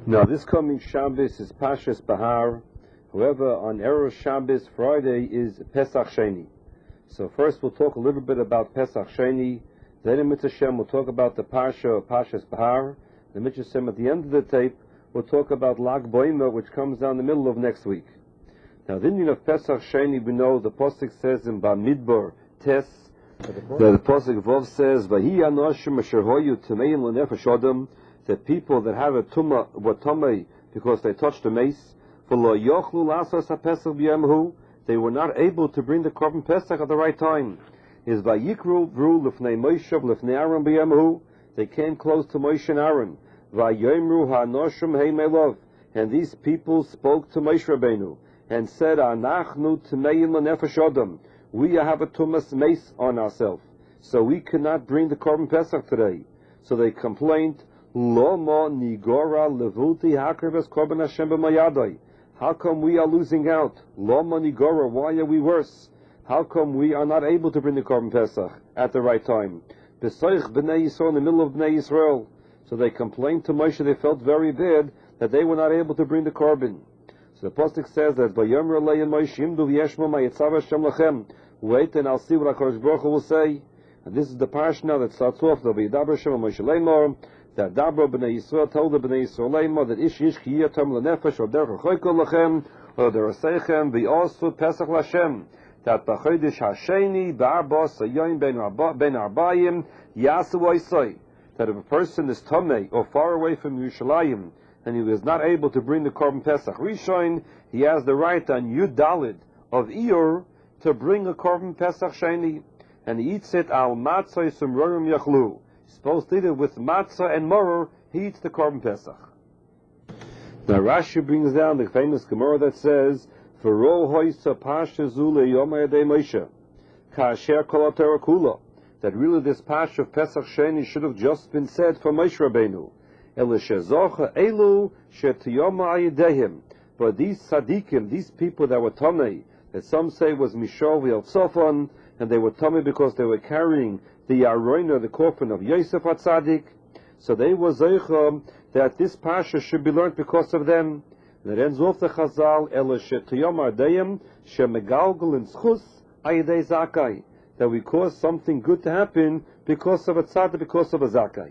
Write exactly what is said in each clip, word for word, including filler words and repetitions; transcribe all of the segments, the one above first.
Now, this coming Shabbos is Pashas Bahar. However, on Erev Shabbos, Friday, is Pesach Sheni. So first we'll talk a little bit about Pesach Sheni. Then in Mitzvah Shem we'll talk about the Parsha of Pashas Bahar. The Mitzvah Shem at the end of the tape we'll talk about Lag Boimer, which comes down the middle of next week. Now, the Indian of Pesach Sheni, we know the Pasuk says in Bamidbar Tes, that the Pasuk Vov says, Vahi Anoshim Asher Hoyu Tameim L'Nefesh Adam, that people that have a tumah were tamei because they touched the mace, V'lo yochlu lasas haPesach b'yemhu, they were not able to bring the korban Pesach at the right time. Is Vayikru Vru L'fnei Moshe L'fnei Aaron b'yemhu, they came close to Moshe and Aaron. Vayomru Hanoshim Hei Melov, and these people spoke to Moshe Rabbeinu and said, Anachnu Tameim L'Nefesh Adam, we have a tumas mace on ourselves, so we cannot bring the korban Pesach today. So they complained, Loma nigora levuti hakrivas korban Hashem b'mayadai. How come we are losing out? Loma nigora, why are we worse? How come we are not able to bring the korban Pesach at the right time? B'soich b'nei Yisrael, in the middle of b'nei Yisrael. So they complained to Moshe, they felt very bad that they were not able to bring the korban. So the Pasuk says that Vayomer Alei and Moshe imdu v'yeshma ma'yitzav Hashem lachem. Wait and I'll see what HaKadosh Baruch Hu will say. And this is the parsha now that starts off. There'll be Dabar Hashem and Moshe Leimor. That Dabra b'nei Yisrael told the b'nei Yisrael Leimor that ish ish ki yatam l'nefesh or derech choykol lachem or derasechem v'osu pesach l'Hashem. That b'chodesh hasheni ba'arba sayoyim ben arbayim yasu oisoi. That if a person is tamei or far away from Yerushalayim and he was not able to bring the korban Pesach Rishon, he has the right on Yud Dalid of Iyur to bring a korban Pesach Sheni, and he eats it al matzah sumrorim yachlu. He's supposed to eat it with matzah and moror. He eats the korban Pesach. Now Rashi brings down the famous Gemara that says, "V'ro hoysa pasha zule yom hayadei Moshe kasher kol haTorah kula." That really this parsha of Pesach Sheni should have just been said for Moshe Rabbeinu. Elishazocha elu shetiyoma ayidehim. But these tzaddikim, these people that were tamei, that some say was Mishol v'El Tzofon, and they were tamei because they were carrying the Aroina, the coffin of Yosef HaTzadik, so they were zeicha that this parsha should be learned because of them. That ends off the Chazal, Elishetiyoma ayidehim shemegalgal in schus ayidei zakai. That we cause something good to happen because of a tzaddik, because of a zakai.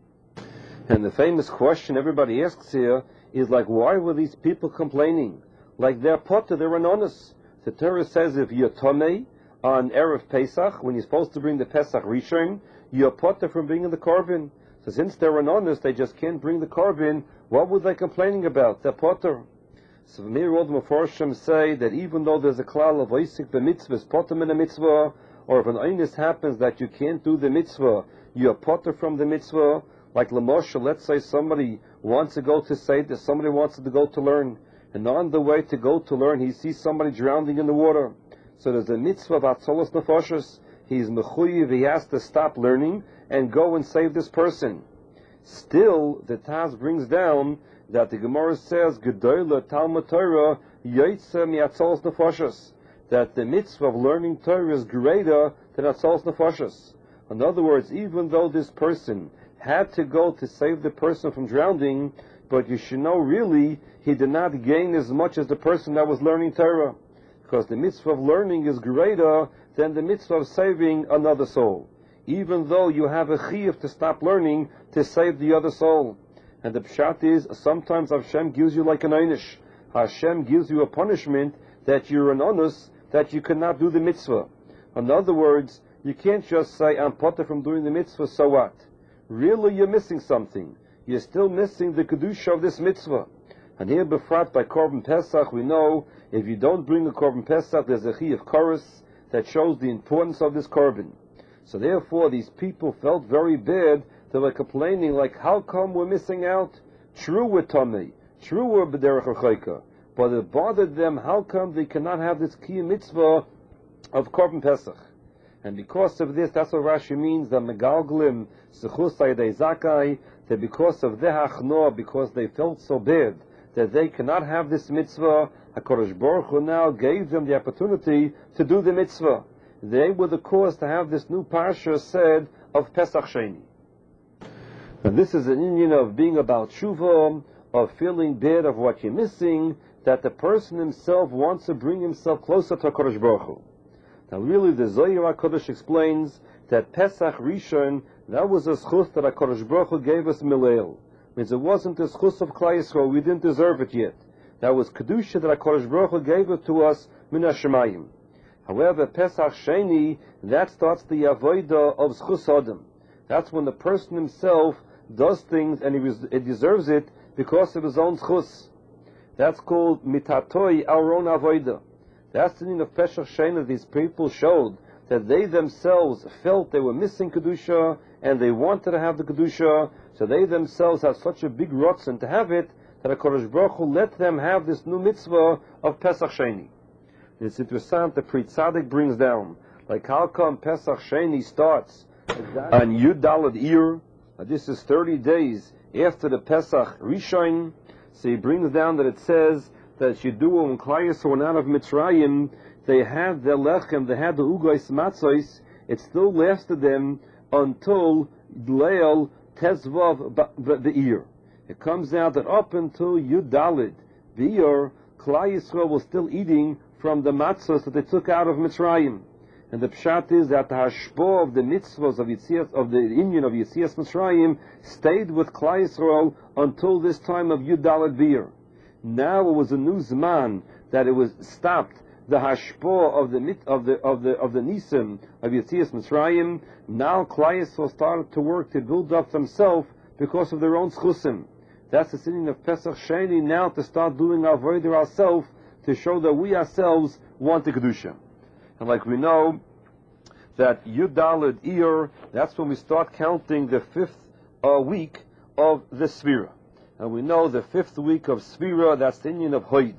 And the famous question everybody asks here is like, why were these people complaining? Like they're potter, they're anonymous. The Torah says if you're tamei on Erev Pesach, when you're supposed to bring the Pesach Rishon, you're potter from bringing the korban. So since they're anonymous, they just can't bring the korban. What were they complaining about? They're potter. So Mir Old Meforshim say that even though there's a klal of oisik b'mitzvahs, potter in a mitzvah, or if an einus happens that you can't do the mitzvah, you're potter from the mitzvah. Like Lamosha, let's say somebody wants to go to Seder, somebody wants to go to learn, and on the way to go to learn, he sees somebody drowning in the water. So there's a mitzvah of Atzolos Nefashos. He's mechuyev, he has to stop learning and go and save this person. Still, the Taz brings down that the Gemara says, Gedoyle Talmud Torah Yoitze mi'Atzolos Nefashos, that the mitzvah of learning Torah is greater than Atzolos Nefashos. In other words, even though this person had to go to save the person from drowning, but you should know really he did not gain as much as the person that was learning Torah, because the mitzvah of learning is greater than the mitzvah of saving another soul, even though you have a chiyuv to stop learning to save the other soul. And the pshat is, sometimes Hashem gives you like an einish. Hashem gives you a punishment that you're an onus, that you cannot do the mitzvah. In other words, you can't just say, I'm potter from doing the mitzvah, so what? Really, you're missing something. You're still missing the kedusha of this mitzvah. And here, befrat by korban Pesach, we know if you don't bring a korban Pesach, there's a chiyuv korus that shows the importance of this korban. So therefore, these people felt very bad. They were complaining, like, how come we're missing out? True, we're tamei. True, we're b'derech hachoika. But it bothered them, how come they cannot have this kiyum mitzvah of korban Pesach? And because of this, that's what Rashi means, that megalglim sechus ayidei zakai, that because of the hachnoah, because they felt so bad that they cannot have this mitzvah, HaKadosh Baruch Hu now gave them the opportunity to do the mitzvah. They were the cause to have this new parsha said of Pesach Sheni. And this is an Indian of being about tshuva, of feeling bad of what you're missing, that the person himself wants to bring himself closer to HaKadosh Baruch Hu. Now really the Zohar HaKadosh explains that Pesach Rishon, that was a schus that HaKadosh Baruch Hu gave us Milel. Means it wasn't a schus of Klal Yisrael, we didn't deserve it yet. That was Kedusha that HaKadosh Baruch Hu gave it to us min HaShemayim. However, Pesach Sheni, that starts the avodah of schus Adam. That's when the person himself does things and he, res- he deserves it because of his own schus. That's called mitatoi, our own avodah. That's the meaning of Pesach Sheni. These people showed that they themselves felt they were missing Kedusha and they wanted to have the Kedusha, so they themselves have such a big rotzen to have it that HaKadosh Baruch Hu let them have this new mitzvah of Pesach Sheni. It's interesting, the Pri Tzadik brings down, like how come Pesach Sheni starts on Yud Daled Iyar. This is thirty days after the Pesach Rishon. So he brings down that it says that Yidua and Klal Yisrael went out of Mitzrayim, they had their lechem, they had the ugos matzos, it still lasted them until Leil Tezvav Be'ir. It comes out that up until Yud Daled Be'ir, Klal Yisrael was still eating from the matzos that they took out of Mitzrayim. And the pshat is that the hashpah of the mitzvahs of Yitzias, of the Indian of Yitzias Mitzrayim stayed with Klal Yisrael until this time of Yud Daled Be'ir. Now it was a new zman that it was stopped. The hashpah of the mit, of the of the of the nisim of Yitzias Mitzrayim. Now Klal Yisrael started to work to build up themselves because of their own schusim. That's the sitting of Pesach Sheni now to start doing our avodah ourselves to show that we ourselves want the kedusha. And like we know that Yud Daled Iyar, that's when we start counting the fifth uh, week of the Sfira. And we know the fifth week of Sfira, that's the Indian of Hoid.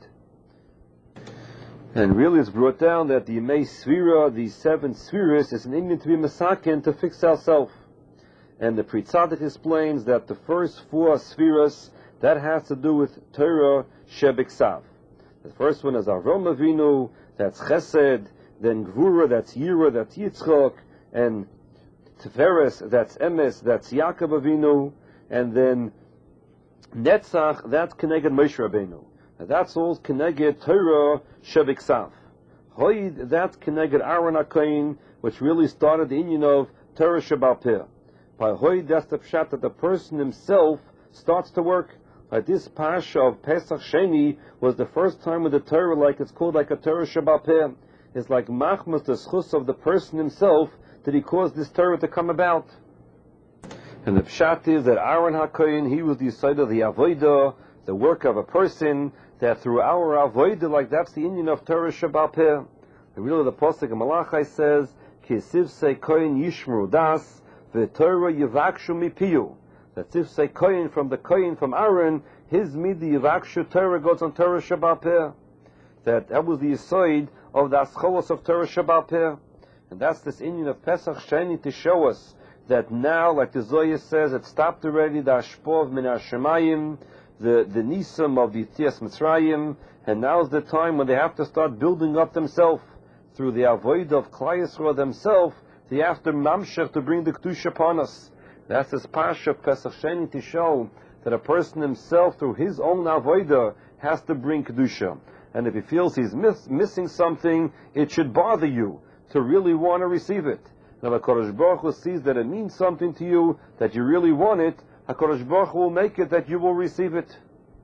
And really it's brought down that the Yemei Sfira, the seven Sfiras, is an Indian to be Masakin, to fix ourselves. And the Pri Tzadik explains that the first four Sfiras, that has to do with Torah Shebiksav. The first one is Avram Avinu, that's Chesed, then Gvura, that's Yira, that's Yitzchok, and Tiferes, that's Emes, that's Yaakov Avinu, and then Netzach, that's Keneged Moshe Rabbeinu. And that's all Keneged Torah Shebiksav. Hoid, that's Keneged Aaron HaKohen, which really started the union of Torah Shebal Peh. By Hoid, that's the pshat that the person himself starts to work. By this Pasha of Pesach Sheni was the first time with the Torah, like it's called like a Torah Shebal Peh. It's like machmas, the schus of the person himself, that he caused this Torah to come about. And the pshat is that Aaron HaKohen, he was the side of the avodah, the work of a person, that through our avodah, like that's the union of Torah Shebal Peh. And really the pasuk in Malachi says, Kesiv se kohen yishmru das, v'Torah yivakshu mipiyu. That if say kohen from the kohen from Aaron, his midi yivakshu Torah goes on Torah Shebal Peh. That that was the aside of the ascholos of Torah Shebal Peh. And that's this union of Pesach Sheni to show us that now, like the Zohar says, it stopped already, the Ashpah of Min HaShemayim, the, the Nisim of the Yitzias Mitzrayim, and now's the time when they have to start building up themselves through the avodah of Klal Yisrael themselves. They have to mamshech to bring the Kedusha upon us. That's this Pasha of Pesach Sheni to show that a person himself, through his own avodah, has to bring Kedusha. And if he feels he's miss, missing something, it should bother you to really want to receive it. Now, HaKadosh Baruch Hu sees that it means something to you, that you really want it, HaKadosh Baruch Hu will make it that you will receive it.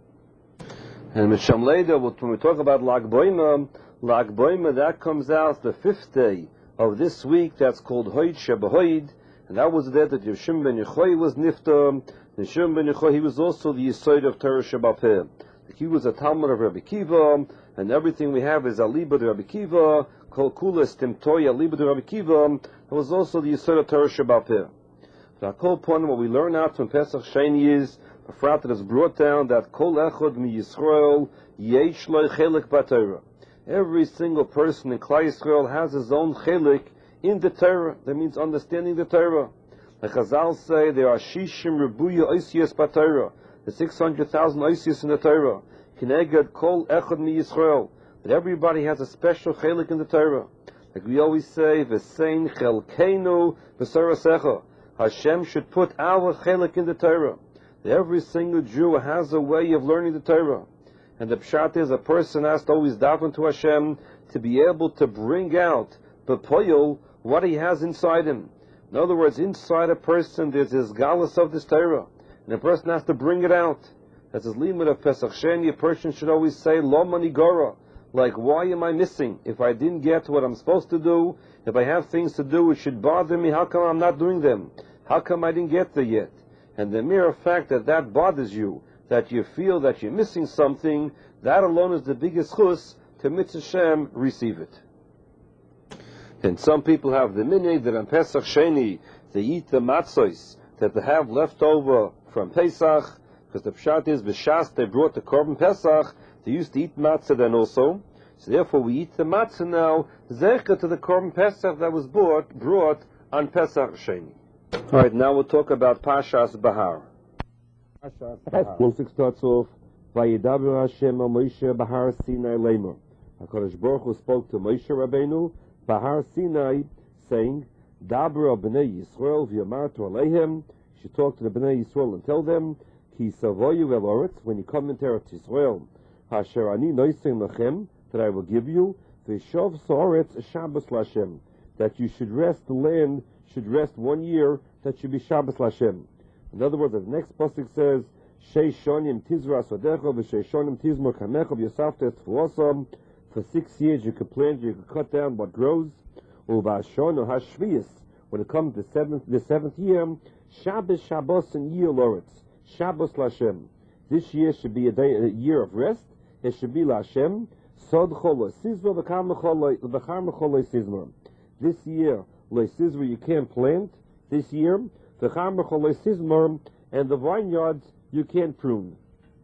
And Misham later, when we talk about Lag Boima, Lag Boima, that comes out the fifth day of this week, that's called Hoid Shebahoid, and that was the day that Yeshim ben Yechoy was nifta. Yeshim ben Yechoy, he was also the Yesod of Torah Shebal Peh. He was a Talmud of Rabbi Kiva, and everything we have is Aliba de Rabbi Kiva, Kol Kulas Timtoy Aliba de Rabbi Kiva. That was also the Yesod of Torah Shebal Peh. So our whole point, what we learn out from Pesach Sheni is, a frat that is brought down that Kol Echad mi Yisrael Yesh Lo Chelik B'Torah. Every single person in Klal Yisrael has his own chelik in the Torah. That means understanding the Torah. Like Chazal say, there are Shishim Rebuya Oisiyas B'Torah. The six hundred thousand Oisiyas in the Torah. Kineged Kol Echad mi Yisrael. That everybody has a special chelik in the Torah. Like we always say, V'sein Chelkeinu V'Sorasecha. Hashem should put our chelik in the Torah. Every single Jew has a way of learning the Torah. And the pshat is a person has to always daven to Hashem to be able to bring out b'poyol what he has inside him. In other words, inside a person there's this galus of this Torah, and a person has to bring it out. That's his limit of Pesach Sheni. A person should always say, Lo manigora, like, why am I missing? If I didn't get what I'm supposed to do, if I have things to do, it should bother me. How come I'm not doing them? How come I didn't get there yet? And the mere fact that that bothers you, that you feel that you're missing something, that alone is the biggest chus to Mitzvah Shem receive it. And some people have the minhag that on Pesach Sheni they eat the matzos that they have left over from Pesach, because the pshat is b'shas they brought the korban Pesach, they used to eat matzah then also. So therefore we eat the matzah now, zecher to the korban Pesach that was brought, brought on Pesach Sheni. Alright, now we'll talk about Pashas Bahar. Pashas Bahar. Musik starts off, Vayedaber Hashem al Moshe Bahar Sinai Lamer. HaKadosh Baruch Hu spoke to Moshe Rabbeinu, Bahar Sinai, saying, Dabra b'nei Yisrael v'yamartu aleihem. You should talk to the b'nei Yisrael and tell them, Ki savoyu el oretz, when you come into Eretz Yisrael, Hasher ani noisen lachem, that I will give you, v'shov soretz Shabbos Lashem, that you should rest, the land should rest one year, that should be Shabbos Lashem. In other words, the next pasuk says, Shei shonim tizra svadecha v'shei shonim tizmor kamecha v'yosaftes tfuosam. For six years you could plant, you could cut down what grows. Uvashon or hashvius, when it comes to the seventh, the seventh year, Shabbos Shabbos and Yir Loretz, Shabbos Lashem. This year should be a, day, a year of rest. It should be Lashem. Sod cholo sizma v'char mecholo sizma. This year, lo sizma you can't plant. This year, v'char mecholo sizma, and the vineyards you can't prune.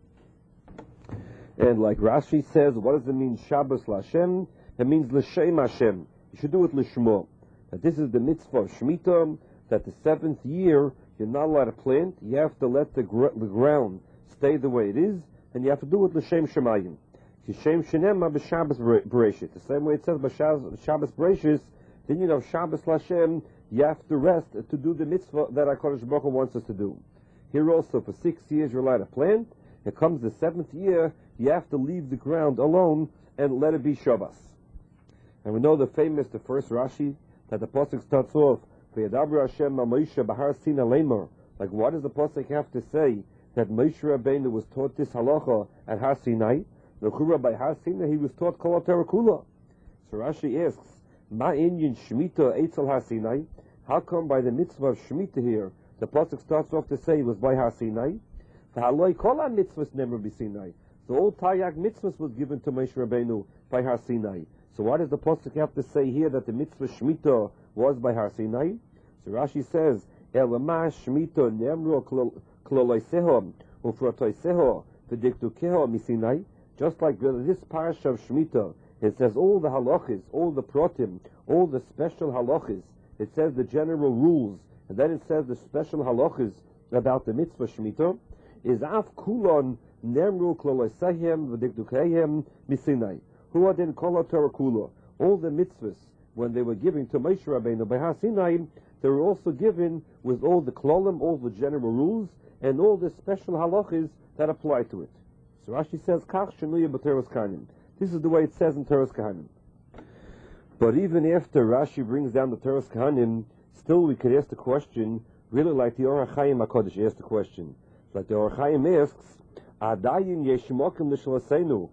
And like Rashi says, what does it mean, Shabbos Lashem? It means L'Shem Hashem. You should do it L'Shmo. That this is the mitzvah of Shemitah, that the seventh year, you're not allowed to plant. You have to let the, gr- the ground stay the way it is, and you have to do it L'Shem Shemayim. L'Shem Shenema b'Shabbos Bereshit. The same way it says b'Shabbos Bereshit, then you know Shabbos Lashem, you have to rest to do the mitzvah that HaKadosh Baruch Hu wants us to do. Here also, for six years you're allowed to plant. It comes the seventh year, you have to leave the ground alone and let it be Shabbos. And we know the famous, the first Rashi, that the pasuk starts off, V'yadaber Hashem al Moshe Bahar Sinai Lamer. Like, what does the pasuk have to say that Moshe Rabbeinu was taught this halacha at Har Sinai? The Chura by Har Sinai, he was taught Kol HaTorah Kula. So Rashi asks, Ma inyan Shemitah Eitzel Har Sinai? How come by the mitzvah of Shemitah here, the pasuk starts off to say it was by Har Sinai? V'haloi kol ha-mitzvahs never be Sinai. The old Taryag mitzvahs was given to Moshe Rabbeinu by Har Sinai. So why does the pasuk have to say here that the mitzvah Shemitah was by Har Sinai? So Rashi says, Elamah Shemitah nemru kloloiseho ufrotoiseho v'diktukeho misinai. Just like this parasha of Shemitah, it says all the halachas, all the protim, all the special halachas. It says the general rules, and then it says the special halachas about the mitzvah Shemitah. Is af kulon nemru kloloisehem v'diktukehem misinai. Who are then Kol HaTorah Kula? All the mitzvahs, when they were given to Moshe Rabbeinu by Har Sinai, they were also given with all the klolim, all the general rules, and all the special halachas that apply to it. So Rashi says, Kach shenuya b'Teros Kahanim. This is the way it says in Teros Kahanim. But even after Rashi brings down the Teros Kahanim, still we could ask the question, really like the Or HaChaim HaKodesh asked the question. Like the Or HaChaim asks, Adayin yeshimokim l'shlasenu,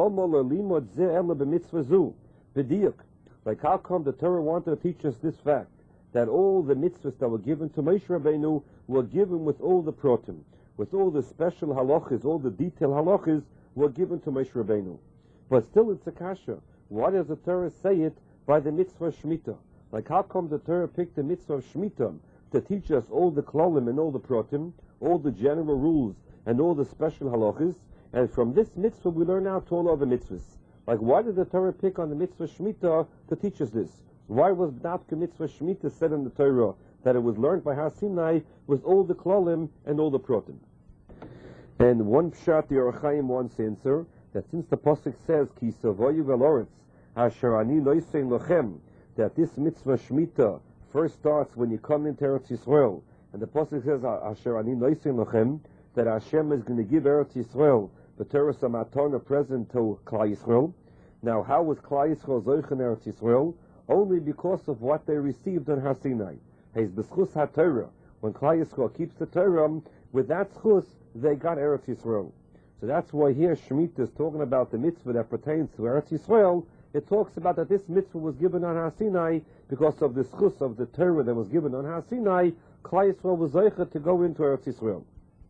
like how come the Torah wanted to teach us this fact, that all the mitzvahs that were given to Moshe Rabbeinu were given with all the protim, with all the special halachas, all the detailed halachas were given to Moshe Rabbeinu. But still it's a kasha. Why does the Torah say it by the mitzvah of Shemitah? Like how come the Torah picked the mitzvah of Shemitah to teach us all the klolim and all the protim, all the general rules and all the special halachas? And from this mitzvah we learn out all other mitzvahs. Like why did the Torah pick on the mitzvah Shemitah to teach us this? Why was not the mitzvah Shemitah said in the Torah that it was learned by Har Sinai with all the klolim and all the protim? And one pshat the Or HaChaim wants to answer that since the pasuk says Ki savoyu veloretz asher ani noisen lochem, that this mitzvah Shemitah first starts when you come into Eretz Yisrael, and the pasuk says Asher ani noisen lochem, that Hashem is going to give Eretz Yisrael the Torah Samatona present to Klal Yisrael. Now, how was Klal Yisrael Zoich in Eretz Yisrael? Only because of what they received on Har Sinai. He's b'schus HaTorah. When Klal Yisrael keeps the Torah, with that schus, they got Eretz Yisrael. So that's why here Shemitah is talking about the mitzvah that pertains to Eretz Yisrael. It talks about that this mitzvah was given on Har Sinai because of the schus of the Torah that was given on Har Sinai. Klal Yisrael was Zoich to go into Eretz Yisrael.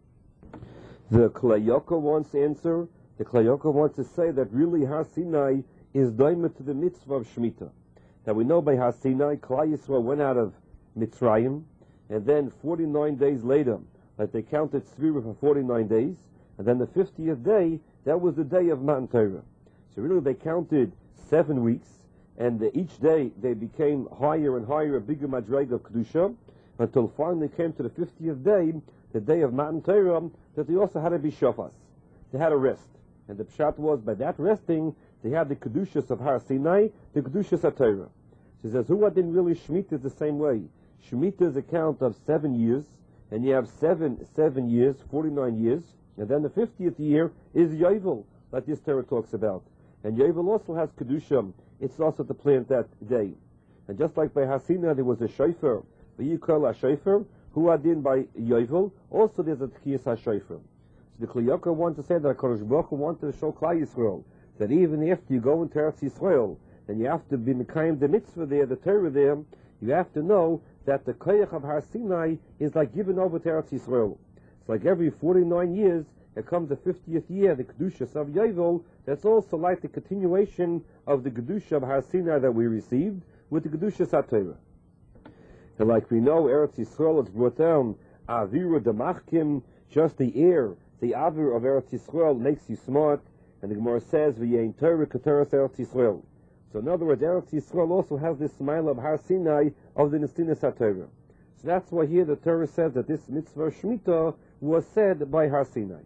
The Klal Yokah wants to answer. The Klal Yokah wants to say that really Har Sinai is doimed to the mitzvah of Shemitah. Now we know by Har Sinai, Klal Yisrael went out of Mitzrayim, and then forty-nine days later, like they counted Tzvira for forty-nine days, and then the fiftieth day, that was the day of Matan Torah. So really they counted seven weeks, and the, each day they became higher and higher, a bigger madrega of Kedusha, until finally came to the fiftieth day, the day of Matan Torah, that they also had to be shofas. They had a rest. And the pshat was, by that resting, they had the Kedushas of Har Sinai, the Kedushas of Torah. She says, who didn't really Shemitah is the same way. Shemitah is a count of seven years, and you have seven, seven years, forty-nine years, and then the fiftieth year is Yovel, like this Torah talks about. And Yovel also has Kedusha. It's also to plant that day. And just like by Har Sinai there was a shofar, the Yikol HaShofar, who had in by Yovel, also there's a Tkiyas HaShofar. So the Klal Yokah wanted to say that HaKadosh Baruch Hu wanted to show Klal Yisrael that even after you go into Eretz Yisrael, and you have to be Mekayim the mitzvah there, the Torah there, you have to know that the Koyach of Har Sinai is like given over to Eretz Yisrael. It's like every forty-nine years, there comes the fiftieth year, the Kedushas of Yovel, that's also like the continuation of the Kedusha of Har Sinai that we received with the Kedushas HaTorah. And like we know, Eretz Yisrael is brought down, Aviru Damachkim, just the air, the Avir of Eretz Yisrael makes you smart, and the Gemara says, V'yein Torah k'Torah Eretz Yisrael. So in other words, Eretz Yisrael also has this smile of Har Sinai of the Nestinas HaTorah. So that's why here the Torah says that this mitzvah Shemitah was said by Har Sinai.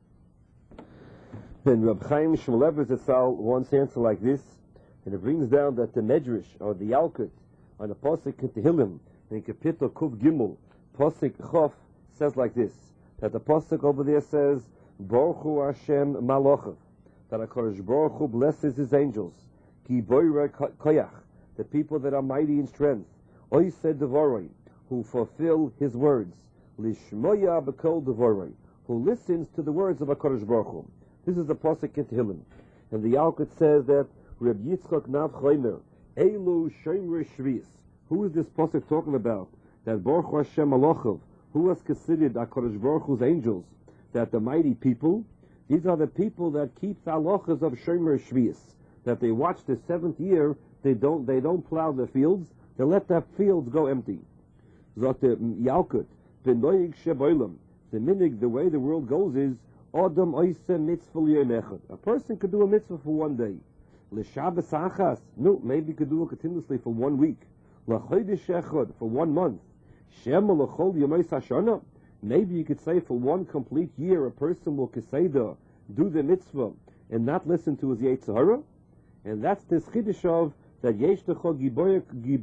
Then Reb Chaim Shmulevitz Zatzal wants to answer like this, and it brings down that the Medrash, or the Yalkut, on the Pasuk in Tehillim, in Kapitel Kuf Gimel, Pasuk Chof, says like this, that the Pasuk over there says, Baruch Hu Hashem Malochav, that HaKadosh Baruch Hu blesses His angels, Ki Boire Koyach, the people that are mighty in strength, Oiseh Devoroi, who fulfill His words, Lishmoya B'kol Devoroi, who listens to the words of HaKadosh Baruch Hu. This is the Pasuk in Tehillim. And the Yalkut says that Reb Yitzchak Nav Chomer, Elu Shomer Shvis. Who is this Pasuk talking about? That Baruch Hu Hashem Malochav, who was considered HaKadosh Baruch Hu's angels, that the mighty people, these are the people that keep the halachas of Shomer Shvis, that they watch the seventh year, they don't they don't plow the fields, they let the fields go empty. Zot the Yalkut, V'noyig Sheboilam, the minig, the way the world goes is, Adam Oiseh Mitzvah L'yom Echad. A person could do a mitzvah for one day. L'Shabbos Achas, no, maybe you could do it continuously for one week. L'Chodesh Echad, for one month. Shema L'chol Yomeis Hashana, maybe you could say for one complete year a person will Keseda, do the mitzvah, and not listen to his Yetzer Hara. And that's this Chiddush of that Yesh Techo Gibor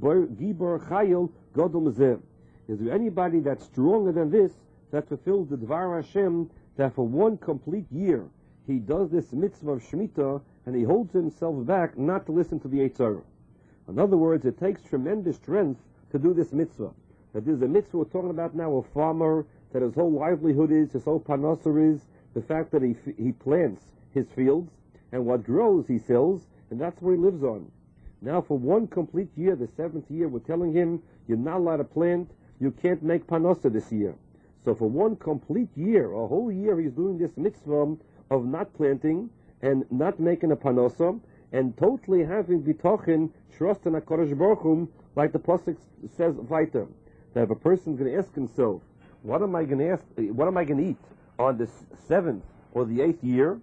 Gibor Chayil Godol Mezeh. Is there anybody that's stronger than this that fulfills the Dvar Hashem, that for one complete year he does this mitzvah of Shemitah and he holds himself back not to listen to the Yetzer Hara? In other words, it takes tremendous strength to do this mitzvah. That there's a mitzvah we're talking about now, a farmer, that his whole livelihood is, his whole parnasser is, the fact that he he plants his fields, and what grows he sells, and that's where he lives on. Now for one complete year, the seventh year, we're telling him, you're not allowed to plant, you can't make parnasser this year. So for one complete year, a whole year, he's doing this mitzvah of not planting, and not making a parnasser, and totally having bitachon, trust in HaKadosh Baruch Hu, like the Pasuk says weiter. That if a person's going to ask himself, what am I going to ask, what am I going to eat on the seventh or the eighth year?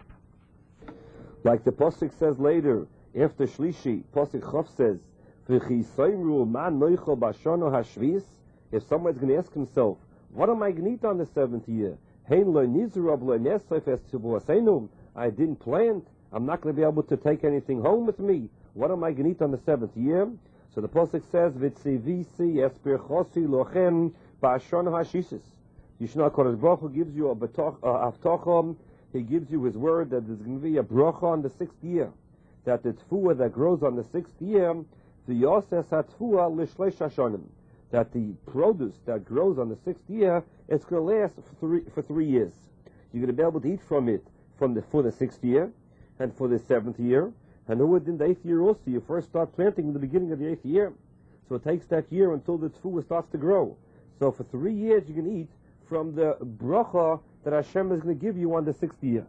Like the Pasuk says later, after Shlishi, Pasuk Chof says, V'chisoimru ma noichel bashono hashvis. If someone's going to ask himself, what am I going to eat on the seventh year? Hein lo nizrab lo nesef es tzivu. I didn't plant. I'm not going to be able to take anything home with me. What am I going to eat on the seventh year? So the Pasuk says, V'tzivisi espir chosi lochem ba'ashon hashisis. Yishna Kodesh Baruch Hu gives you a avtocham. He gives you His word that there's going to be a bracha on the sixth year, that the tefua that grows on the sixth year, the yoses hatefua l'shleish hashonim, that the produce that grows on the sixth year, it's going to last for three, for three years. You're going to be able to eat from it from the for the sixth year, and for the seventh year, and who in the eighth year also. You first start planting in the beginning of the eighth year, so it takes that year until the tefua starts to grow. So for three years you can eat from the bracha that Hashem is going to give you on the sixth year.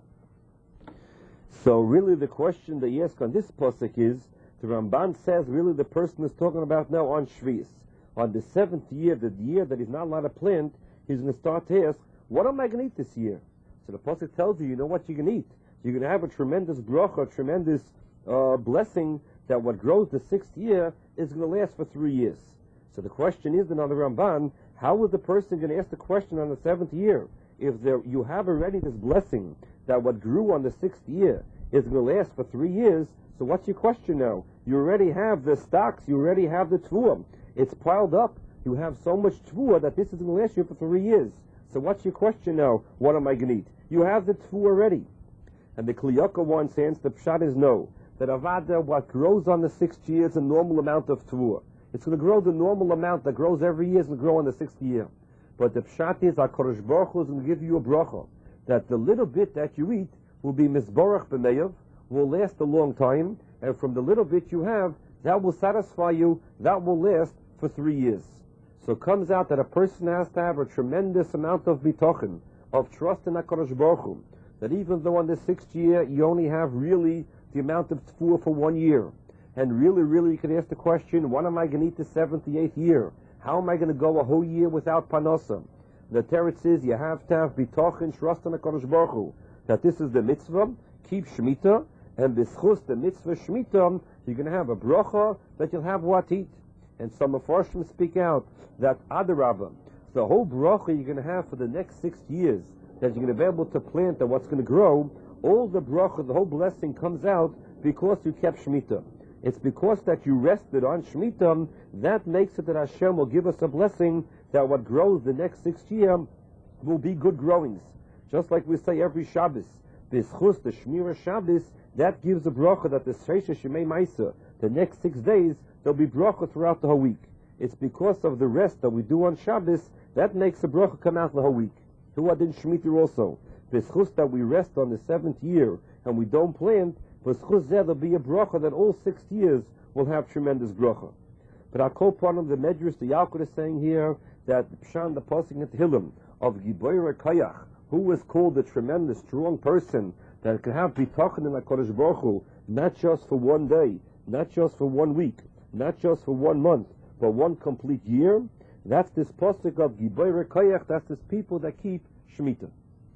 So really the question they ask on this pasuk is, the Ramban says really the person is talking about now on Shvius. On the seventh year, the year that he's not allowed to plant, he's going to start to ask, what am I going to eat this year? So the pasuk tells you, you know what you can eat. You're going to have a tremendous bracha, a tremendous uh, blessing, that what grows the sixth year is going to last for three years. So the question is, another Ramban, how is the person going to ask the question on the seventh year? If there, you have already this blessing that what grew on the sixth year is going to last for three years, so what's your question now? You already have the stocks, you already have the tefua. It's piled up. You have so much tefua that this is going to last you for three years. So what's your question now? What am I going to eat? You have the tefua already. And the Kli Yakar one says the pshat is no, that avada, what grows on the sixth year is a normal amount of tefua. It's going to grow the normal amount that grows every year is going to grow on the sixth year. But the pshat is HaKadosh Baruch Hu is going to give you a bracha, that the little bit that you eat will be mizborach b'meyav, will last a long time, and from the little bit you have, that will satisfy you, that will last for three years. So it comes out that a person has to have a tremendous amount of bitachon, of trust in HaKadosh Baruch Hu, that even though on the sixth year you only have really the amount of tefua for one year, and really, really you can ask the question, what am I going to eat the seventh, the eighth year? How am I going to go a whole year without panasa? The Teretz says you have to have bitachon, trust in HaKadosh Baruch Hu, that this is the mitzvah, keep Shemitah, and b'schus the mitzvah Shemitah, you're going to have a bracha that you'll have what to eat. And some Mefarshim speak out that Adarabah, the whole bracha you're going to have for the next six years, that you're going to be able to plant and what's going to grow, all the bracha, the whole blessing comes out because you kept Shemitah. It's because that you rested on Shemitah, that makes it that Hashem will give us a blessing that what grows the next six year will be good growings. Just like we say every Shabbos, B'schus, the Shmira Shabbos, that gives a bracha that the Sheisha Shemei Maisa, the next six days, there'll be bracha throughout the whole week. It's because of the rest that we do on Shabbos, that makes a bracha come out the whole week. Who are in Shemitah also. B'schus that we rest on the seventh year, and we don't plant, b'schus there'll be a bracha that all six years will have tremendous bracha. But I'll call upon him, the Medrash, the Yalkut is saying here, that Pshan, the Pasuk at Tehillim, of Giboyer Kayach, who was called a tremendous, strong person, that could have bitachon in HaKadosh Baruch Hu, not just for one day, not just for one week, not just for one month, but one complete year. That's this pasuk of Giboyer Kayach. That's this people that keep Shemitah.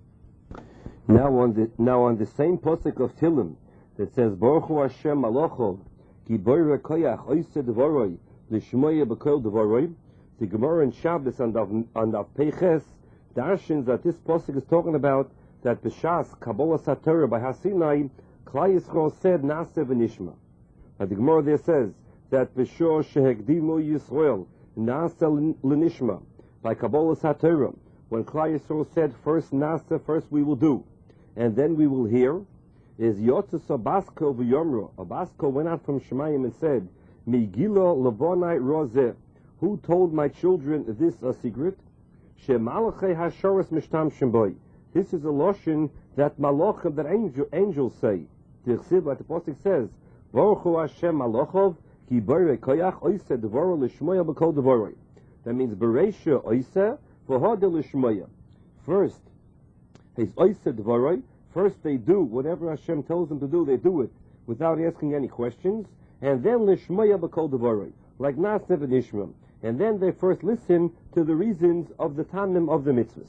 Now on the now on the same pasuk of Tehillim that says Baruch Hu Hashem Malachov Giboyer Kayach Oiseh Dvoroi Lishmoye B'Kol Dvoroi. The Gemara in Shabbos and of and of Peiches darshins that this pasuk is talking about that b'shas Kabbalah Satorah by Hasinai, Klai Yisrael said Naseh v'Nishma. And the Gemara there says that b'shor shehegdimu Yisrael Naseh l'Nishma by Kabbalah Satorah, when Klai Yisrael said first Naseh, first we will do, and then we will hear, is Yotzes Abasko v'Yomro. Abasko went out from Shemayim and said, Migilo Levonai Rozeh. Who told my children this a secret? Shemalachei hashoras mishtamshim boy. This is a loshon that malachim, that angel, angels say. Tichsiv, like the pasuk says, Baruch Hu Hashem malachov ki borei koyach oiseh devoro lishmoya b'kol devoroi. That means bereisha oiseh v'hode lishmoya. First, his oiseh devoroi. First they do whatever Hashem tells them to do. They do it without asking any questions, and then lishmoya b'kol devoroi, like Naseh v'Nishma. And then they first listen to the reasons of the Tanim of the mitzvahs.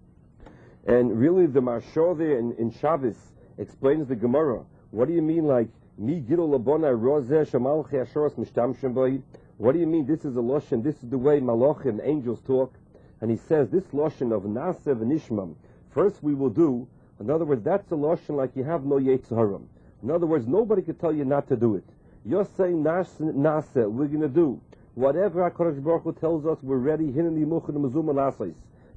And really the Marshal there in, in Shabbos explains the Gemara. What do you mean like, Mi gidol labona rozeh shamalchi ashoras mishtamshem boy? What do you mean this is a loshon, this is the way malachim, angels talk? And he says this loshon of Naseh v'Nishma, first we will do. In other words, that's a loshon like you have no Yetzer Hara. In other words, nobody can tell you not to do it. You're saying Naseh, we're going to do. Whatever HaKadosh Baruch Hu tells us, we're ready. Hineni muchad mezumah lasais.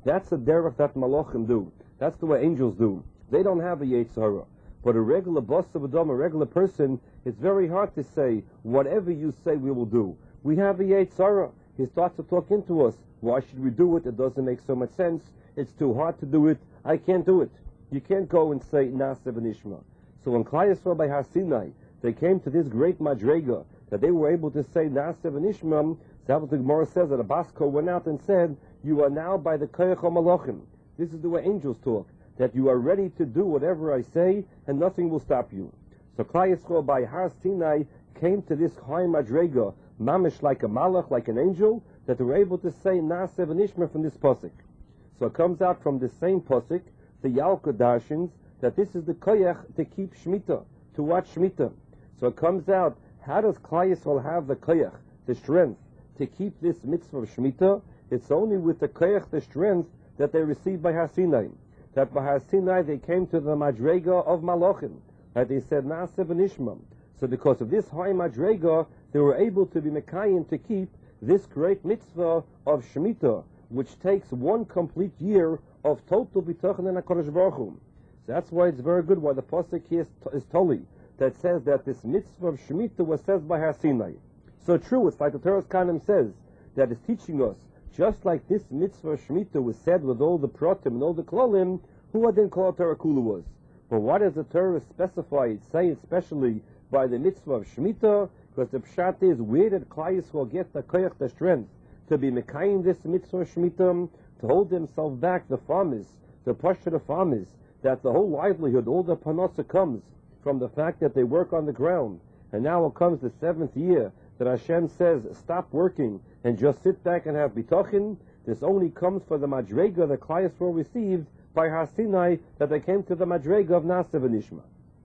That's the derech that malachim do. That's the way angels do. They don't have a Yetzer Hara. But a regular boss of Adam, a regular person, it's very hard to say, whatever you say we will do. We have a Yetzer Hara. He starts to talk into us. Why should we do it? It doesn't make so much sense. It's too hard to do it. I can't do it. You can't go and say Na'aseh v'nishma. So when Klal Yisrael by Har Sinai, they came to this great madrega, that they were able to say Na'aseh v'nishma, so the Gemara says that Abasko went out and said, you are now by the Koyach HaMalachim. This is the way angels talk, that you are ready to do whatever I say, and nothing will stop you. So Klal Yisrael by Har Sinai came to this high madrega, mamish like a malach, like an angel, that they were able to say Na'aseh v'nishma from this pasuk. So it comes out from the same pasuk, the Yalkut darshins, that this is the koyach to keep Shemitah, to watch Shemitah. So it comes out, how does Klal Yisrael have the koyach, the strength, to keep this mitzvah of Shemitah? It's only with the koyach, the strength, that they received by Har Sinai. That by Har Sinai they came to the madrega of Malachim, that they said Na'aseh v'nishma. So because of this high madrega, they were able to be mekayim, to keep this great mitzvah of Shemitah, which takes one complete year of total bitachon and HaKadosh Baruch Hu. So that's why it's very good why the pasuk here is, is toli, that says that this mitzvah of Shemitah was said by Har Sinai. So true, it's like the Torah Kanim says, that is teaching us, just like this mitzvah of Shemitah was said with all the pratim and all the klolim, who Adin Kol Torah Kula was. But why does the Torah specify it, say especially by the mitzvah of Shemitah? Because the pshat is, where did Klal Yisrael get the koyach, the strength, to be mekayim this mitzvah of Shemitah, to hold themselves back, the farmers, the pasha the farmers, that the whole livelihood, all the panasa comes from the fact that they work on the ground. And now it comes the seventh year that Hashem says, stop working and just sit back and have bitachon. This only comes for the madrega that Klal Yisrael received by Har Sinai, that they came to the madrega of Na'aseh v'nishma.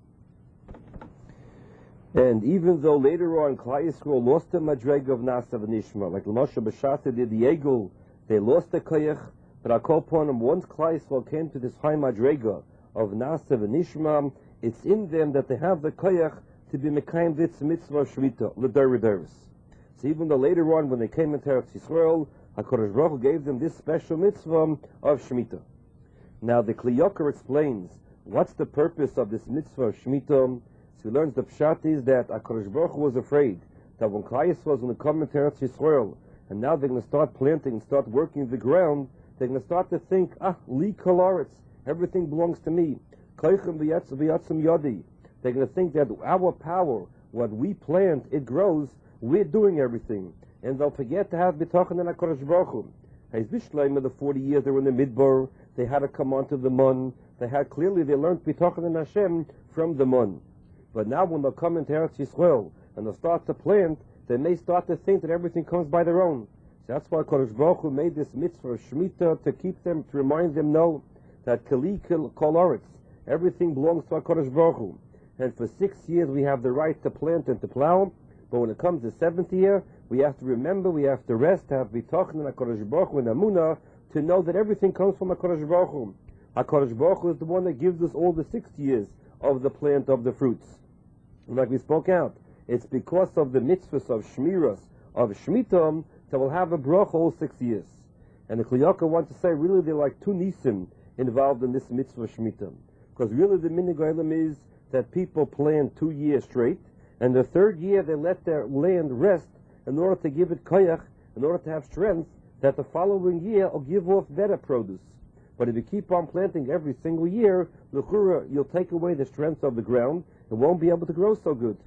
And even though later on Klal Yisrael lost the madrega of Na'aseh v'nishma, like Moshe B'Shata did the Egel, they lost the koyach, but I call upon them, once Klal Yisrael came to this high madrega of Na'aseh v'nishma, it's in them that they have the koyach to be mekayim this mitzvah of Shemitah, l'dor v'doros. So even though later on, when they came into Eretz Yisrael, HaKadosh Baruch Hu gave them this special mitzvah of Shemitah. Now the Kli Yakar explains, what's the purpose of this mitzvah of Shemitah? So he learns the pshat is that HaKadosh Baruch Hu was afraid that when Klal Yisrael was going to come into Eretz Yisrael, and now they're going to start planting and start working the ground, they're going to start to think, ah, li kolaretz, everything belongs to me. Koichem v'yatzim yadi. They're going to think that our power, what we plant, it grows, we're doing everything. And they'll forget to have bitachon and HaKadosh Baruch Hu. As Bishleim, the forty years they were in the Midbar, they had to come onto the Mun. They had, clearly, they learned bitachon and Hashem from the Mun. But now when they'll come into Eretz Yisrael, and they'll start to plant, they may start to think that everything comes by their own. So that's why HaKadosh Baruch Hu made this mitzvah of Shemitah, to keep them, to remind them, no, that Kali Kol Oretz, everything belongs to HaKadosh Baruch Hu. And for six years we have the right to plant and to plow, but when it comes to the seventh year, we have to remember, we have to rest, have bitachon and HaKadosh Baruch Hu and Amunah, to know that everything comes from HaKadosh Baruch Hu. HaKadosh Baruch Hu is the one that gives us all the six years of the plant of the fruits. And like we spoke out, it's because of the mitzvahs of Shmiras, of Shemitah, that we'll have a bracha all six years. And the Kli Yakar want to say, really, there are like two nisim involved in this mitzvah of Shemitah. Because really the minhag olam is that people plant two years straight, and the third year they let their land rest in order to give it koyach, in order to have strength, that the following year will give off better produce. But if you keep on planting every single year, l'chura, you'll take away the strength of the ground, it won't be able to grow so good.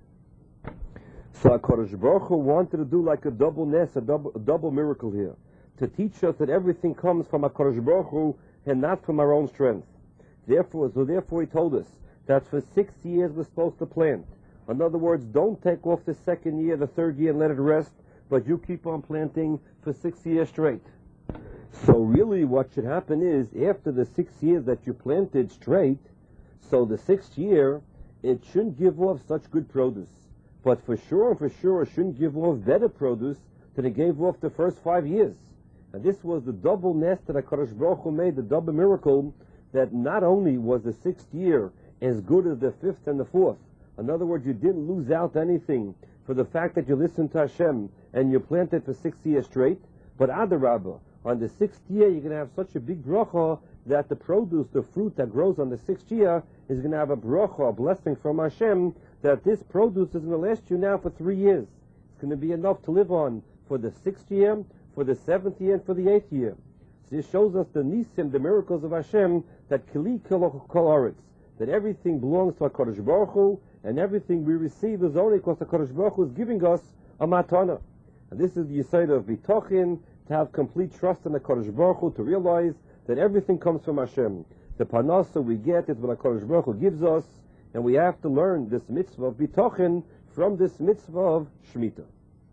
So HaKadosh Baruch Hu wanted to do like a double ness, a double, a double miracle here, to teach us that everything comes from HaKadosh Baruch Hu and not from our own strength. Therefore, so therefore he told us that for six years we're supposed to plant. In other words, don't take off the second year, the third year, and let it rest, but you keep on planting for six years straight. So really what should happen is, after the six years that you planted straight, so the sixth year, it shouldn't give off such good produce. But for sure, for sure, it shouldn't give off better produce than it gave off the first five years. And this was the double nest that HaKadosh Baruch Hu made, the double miracle, that not only was the sixth year as good as the fifth and the fourth. In other words, you didn't lose out anything for the fact that you listened to Hashem and you planted for six years straight. But Adarabah, On the sixth year, you're going to have such a big bracha that the produce, the fruit that grows on the sixth year, is going to have a bracha, a blessing from Hashem, that this produce is going to last you now for three years. It's going to be enough to live on for the sixth year, for the seventh year, and for the eighth year. So this shows us the nisim, the miracles of Hashem, that kili kol haaretz, that everything belongs to HaKadosh Baruch Hu, and everything we receive is only because HaKadosh Baruch Hu is giving us a matana. And this is the yesod of bitochin, to have complete trust in HaKadosh Baruch Hu, to realize that everything comes from Hashem. The parnasa we get is what HaKadosh Baruch Hu gives us, and we have to learn this mitzvah of bitochin from this mitzvah of Shemitah.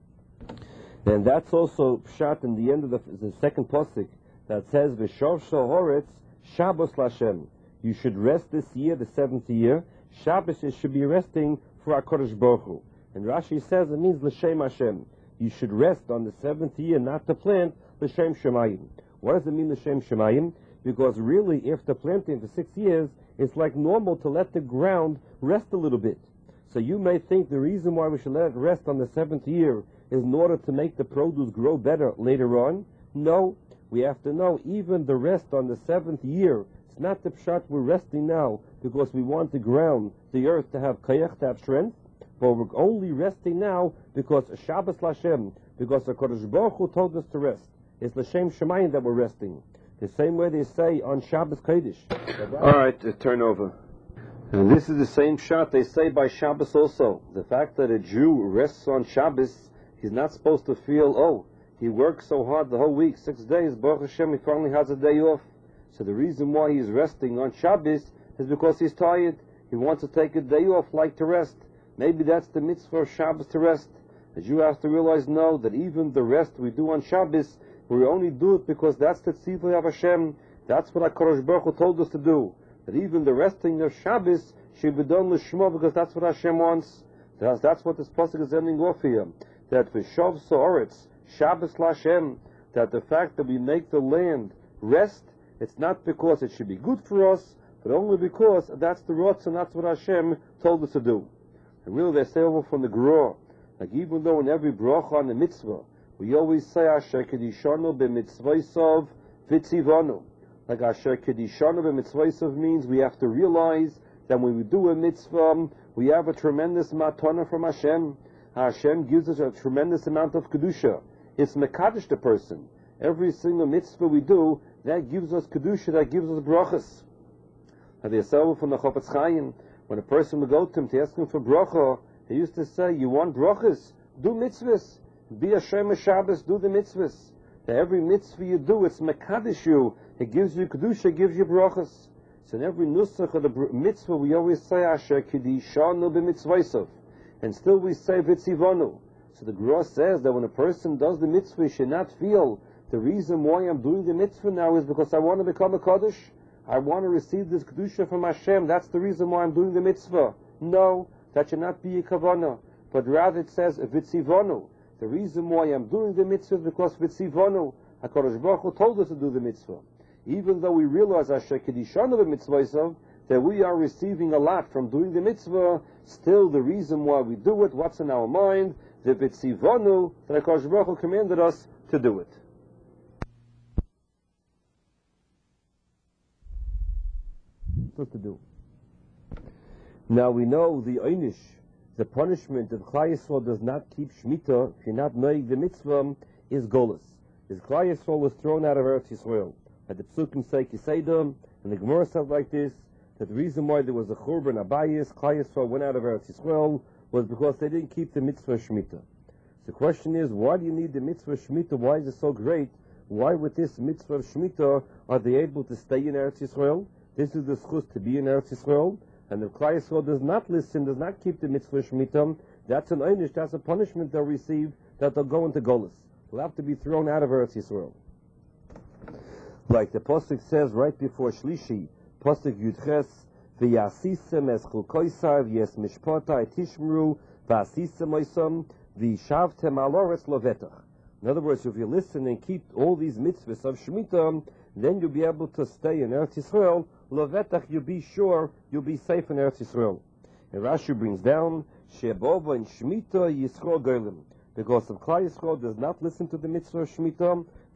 And that's also pshat in the end of the, the second pasuk that says, V'shov shohoretz Shabbos Lashem. You should rest this year, the seventh year. Shabbos should be resting for HaKadosh Baruch Hu. And Rashi says it means L'Shem Hashem. You should rest on the seventh year, not to plant L'Shem Shemayim. What does it mean L'Shem Shemayim? Because really, after planting for six years, it's like normal to let the ground rest a little bit. So you may think the reason why we should let it rest on the seventh year is in order to make the produce grow better later on. No, we have to know even the rest on the seventh year, it's not the pshat we're resting now because we want the ground, the earth, to have kayach, to have strength, but we're only resting now because Shabbos Lashem, because the HaKadosh Baruch Hu told us to rest. It's L'Shem Shemayim that we're resting. The same way they say on Shabbos Kodesh. All right, uh, turn over. And this is the same shot they say by Shabbos also. The fact that a Jew rests on Shabbos, he's not supposed to feel, oh, he worked so hard the whole week, six days, Baruch Hashem, he finally has a day off. So the reason why he's resting on Shabbos is because he's tired. He wants to take a day off, like to rest. Maybe that's the mitzvah of Shabbos, to rest. The Jew has to realize, no, that even the rest we do on Shabbos, we only do it because that's the tzivah of Hashem. That's what HaKadosh Baruch Hu told us to do. That even the resting of Shabbos should be done l'shmo, because that's what Hashem wants. That's, that's what this pasuk is ending off here. That v'shov so'oretz, Shabbos l'Hashem, that the fact that we make the land rest, it's not because it should be good for us, but only because that's the rotz and that's what Hashem told us to do. And really they say over from the Gra, like even though in every bracha on the mitzvah, we always say Asher Kedishanu b'mitzvaysav v'tzivanu. Like Asher Kedishanu b'mitzvaysav means we have to realize that when we do a mitzvah, we have a tremendous matana from Hashem. Hashem gives us a tremendous amount of kedusha. It's mekadosh the person. Every single mitzvah we do, that gives us kedusha, that gives us brachas. And they say from the Chofetz Chaim, when a person would go to him to ask him for bracha, he used to say, you want brachas? Do mitzvahs. Be a Shem Shabbos, do the mitzvahs. That every mitzvah you do, it's mekadosh you. It gives you kedusha, it gives you brachas. So in every nusach of the mitzvah, we always say Asher Kedishanu b'mitzvaysav, and still we say V'tzivanu. So the Gra says that when a person does the mitzvah, he should not feel the reason why I'm doing the mitzvah now is because I want to become a kaddish. I want to receive this kedusha from Hashem. That's the reason why I'm doing the mitzvah. No, that should not be a kavanah, but rather it says V'tzivanu. The reason why I'm doing the mitzvah is because V'tzivanu, HaKadosh Baruch Hu told us to do the mitzvah. Even though we realize Asher Kedishanu b'mitzvaysav, that we are receiving a lot from doing the mitzvah, still the reason why we do it, what's in our mind, the V'tzivanu, that HaKadosh Baruch Hu commanded us to do it. What to do? Now we know the einish, the punishment that Klal Yisrael does not keep Shemitah, if you're not knowing the mitzvah, is golus. Because Klal Yisrael was thrown out of Eretz Yisrael. At the Psukim say Kiseidom, and the Gemara says like this, that the reason why there was a Churban Abayis, Klal Yisrael went out of Eretz Yisrael, was because they didn't keep the mitzvah Shemitah. So the question is, why do you need the mitzvah Shemitah? Why is it so great? Why with this mitzvah of Shemitah are they able to stay in Eretz Yisrael? This is the schus to be in Eretz Yisrael. And if Klal Yisrael does not listen, does not keep the mitzvah Shemitah, that's an einish, that's a punishment they'll receive, that they'll go into Golus. They'll have to be thrown out of Eretz Yisrael. Like the Pasuk says right before Shlishi, Pasuk Yudches, V'yasisem es chulkoisar, v'yes mishpata et tishmeru, v'asisem oisam, v'shavtem al oretz lovetach. In other words, if you listen and keep all these mitzvahs of Shemitah, then you'll be able to stay in Eretz Yisrael. Lovetach, you'll be sure you'll be safe in Eretz Yisrael. And Rashi brings down, She'bova in Shemitah Yisrael Golim. Because if Klal Yisrael does not listen to the mitzvah of Shemitah,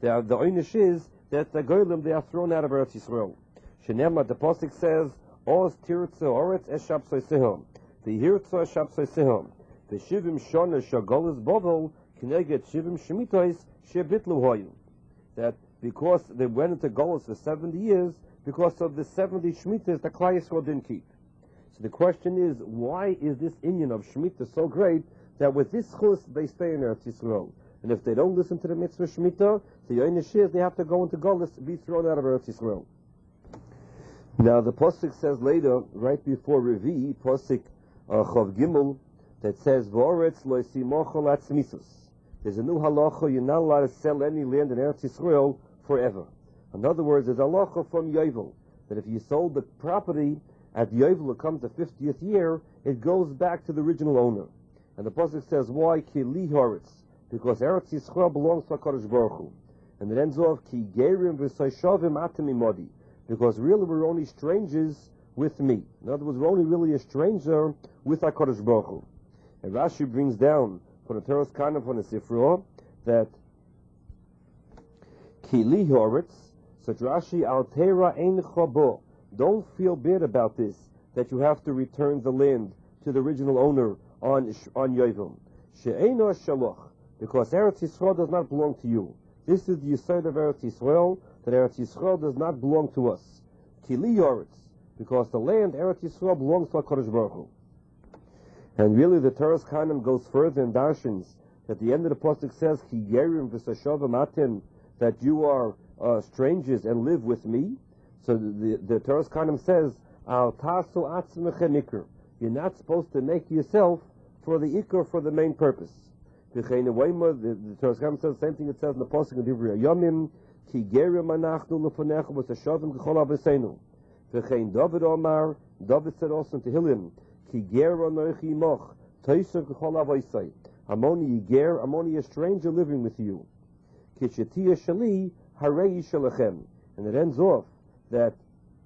They are, the Oynish is that the Goyim, they are thrown out of Eretz Yisrael. Shenema, the Pasuk says, Oz tirtzu oretz eshab soisehom. The hirtzu eshab soisehom. The shivim shona shagolis bovel k'neged shivim shemitois shebitlu hoyu. That because they went into Golos for seventy years, because of the seventy Shemitahs that Klal Yisrael didn't keep. So the question is, why is this inyan of Shemitah so great that with this chus they stay in Eretz Yisrael? And if they don't listen to the mitzvah Shemitah, the Yoinish is they have to go into Golos, be thrown out of Eretz Yisrael. Now the Pasuk says later, right before Revi, Pasuk uh, Chav Gimel, that says, V'oretz lo yisimocho latzmisus. There's a new halacha, you're not allowed to sell any land in Eretz Yisrael forever. In other words, there's a halacha from Yovel, that if you sold the property at Yovel, it comes the fiftieth year, it goes back to the original owner. And the Pasuk says, why? Ki li horetz. Because Eretz Yisrael belongs to HaKadosh Baruch Hu. And it ends off, Ki gerim v'soyshavim atem imodi. Because really we're only strangers with me. In other words, we're only really a stranger with HaKadosh Baruch Hu. And Rashi brings down from the Torah's Kanan from the Sifra that Ki li horetz, such Rashi al tera ein chabo. Don't feel bad about this, that you have to return the land to the original owner on on Yovel. She'eino shaloch, because Eretz Yisrael does not belong to you. This is the Yisod of Eretz Yisrael, that Eretz Yisrael does not belong to us. Ki li horetz, because the land Eretz Yisrael belongs to HaKadosh Baruch Hu. And really the Torah's Kanan goes further and darshins that the end of the pasuk says, Ki gerim v'sashavim atem, that you are uh, strangers and live with me. So the, the, the Torah's Kanan says, Al tasu atzmechem ikr. You're not supposed to make yourself for the ikr, for the main purpose. The, the, the Torah's Kanan says the same thing it says in the pasuk in Divrei Yomim, Ki gerim anachnu lefonecha v'sashavim k'chol avosenu. V'chein David Omar, David said also in Tehillim, Ki ger anochi moch, toiser k'chol avosai. I'm only a ger, I'm only a stranger living with you. Ki shetia shali, harei shalachem. And it ends off that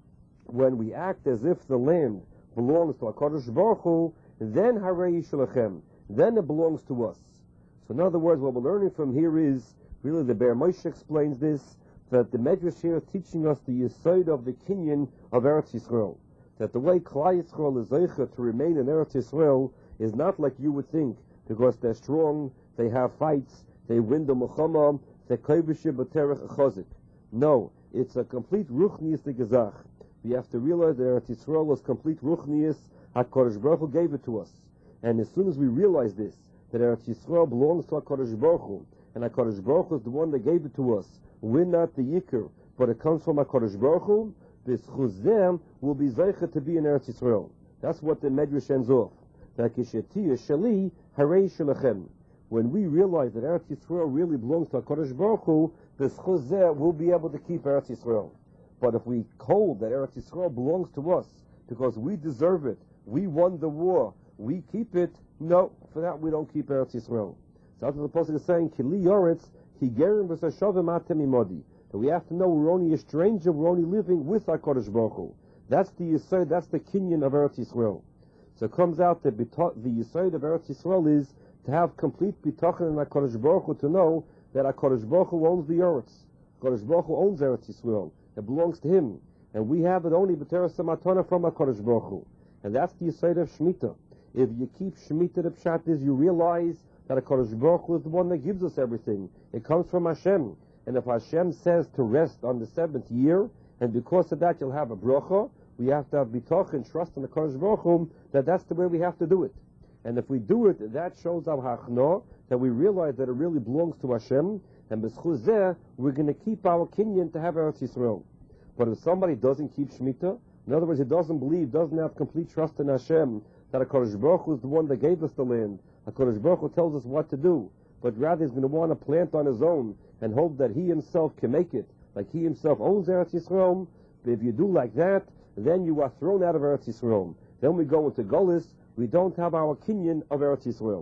when we act as if the land belongs to HaKadosh Baruch Hu, then harei shalachem, then it belongs to us. So in other words, what we're learning from here is, really the Be'er Moshe explains this, that the Medrash here is teaching us the yesod of the kinyan of Eretz Yisrael. That the way Klal Yisrael is zeicha to remain in Eretz Yisrael is not like you would think, because they're strong, they have fights, they win the Muhammad, they're koivishim b'terech achozik. No, it's a complete ruchnius de gezach. We have to realize that Eretz Yisrael was complete ruchnius. HaKadosh Baruch Hu gave it to us. And as soon as we realize this, that Eretz Yisrael belongs to HaKadosh Baruch Hu, and HaKadosh Baruch Hu is the one that gave it to us, we're not the yikr, but it comes from HaKadosh Baruch Hu, this chuzem will be zeicha to be in Eretz Yisrael. That's what the Medrash ends off. That kishetiyah shali harei shalachem. When we realize that Eretz Yisrael really belongs to HaKadosh Baruch Hu, this chuzeh will be able to keep Eretz Yisrael. But if we hold that Eretz Yisrael belongs to us because we deserve it, we won the war, we keep it, no, for that we don't keep Eretz Yisrael. So that's what the Pasuk is saying, Ki li yoretz, ki gerim v'sashavim atem imodi. That we have to know we're only a stranger, we're only living with HaKadosh Baruch Hu. That's the yesod, that's the kinyan of Eretz Yisrael. So it comes out that the yesod of Eretz Yisrael is to have complete bitachon in HaKadosh Baruch Hu, to know that HaKadosh Baruch Hu owns the Eretz. HaKadosh Baruch Hu owns Eretz Yisrael. It belongs to Him. And we have it only b'teres samatona from HaKadosh Baruch Hu. And that's the yesod of Shemitah. If you keep Shemitah, the pshat is you realize that HaKadosh Baruch Hu is the one that gives us everything. It comes from Hashem. And if Hashem says to rest on the seventh year, and because of that you'll have a bracha, we have to have bitach and trust in the HaKadosh Baruch Hu, that that's the way we have to do it. And if we do it, that shows our hachna, that we realize that it really belongs to Hashem, and b'schuz zeh, we're going to keep our kinyan to have Eretz Yisrael. But if somebody doesn't keep Shemitah, in other words, he doesn't believe, doesn't have complete trust in Hashem, that HaKadosh Baruch Hu is the one that gave us the land, HaKadosh Baruch Hu tells us what to do, but rather he's going to want to plant on his own, and hope that he himself can make it, like he himself owns Eretz Yisrael. But if you do like that, then you are thrown out of Eretz Yisrael. Then we go into Golis, we don't have our kinyan of Eretz Yisrael.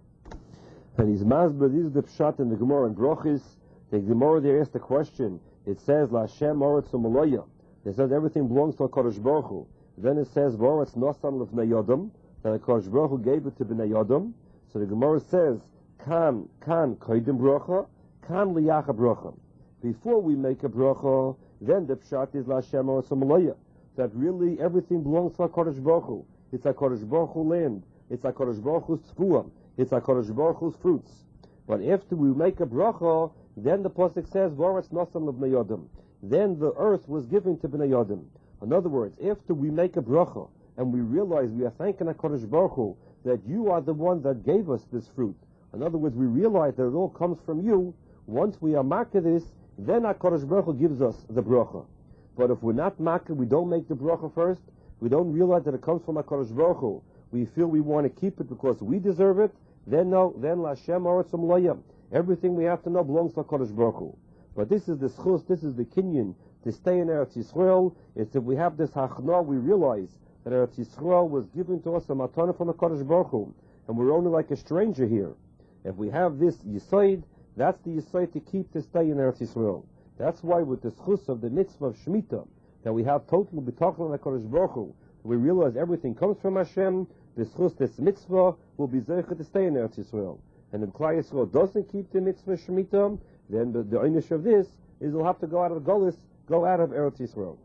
And his masber, this is the pshat in the Gemara in Brochis. The Gemara there asks the question. It says, La Hashem Oretz Umaloya. It says everything belongs to HaKadosh Baruch Hu. Then it says, Voretz Nosan Lefnei Yodam, that HaKadosh Baruch Hu gave it to Bnei Yodam. So the Gemara says, Kan, Kan Koidim Brocha, Kan Liyacha Brocha. before we make a bracha, then the pshat is Lashem or Samalaya. That really everything belongs to HaKadosh Baruch Hu. It's HaKadosh Baruch Hu land. It's HaKadosh Baruch Hu's tzpuah. It's HaKadosh Baruch Hu's fruits. But after we make a bracha, then the pasuk says, Varetz Nasam of Bnei Adam. Then the earth was given to Bnei Adam. In other words, after we make a bracha, and we realize we are thanking HaKadosh Baruch Hu, that you are the one that gave us this fruit. In other words, we realize that it all comes from you. Once we are makah this, then HaKadosh Baruch Hu gives us the bracha. But if we're not makah, we don't make the bracha first, we don't realize that it comes from HaKadosh Baruch Hu, we feel we want to keep it because we deserve it, then no, then Lashem Aratzum Loyam. Everything we have to know belongs to HaKadosh Baruch Hu. But this is the schus, this is the kinyan, to stay in Eretz Yisrael. It's if we have this hachna, we realize that Eretz Yisrael was given to us a matana from HaKadosh Baruch Hu, and we're only like a stranger here. If we have this yisoid, that's the yisoid to keep to stay in Eretz Yisrael. That's why with the schus of the mitzvah of Shemitah, that we have total bitachon on HaKadosh Baruch Hu, we realize everything comes from Hashem, the schus, this mitzvah, will be zeicha to stay in Eretz Yisrael. And if Klal Yisrael doesn't keep the mitzvah Shemitah, then the, the einish of this is he'll have to go out of Golis, go out of Eretz Yisrael.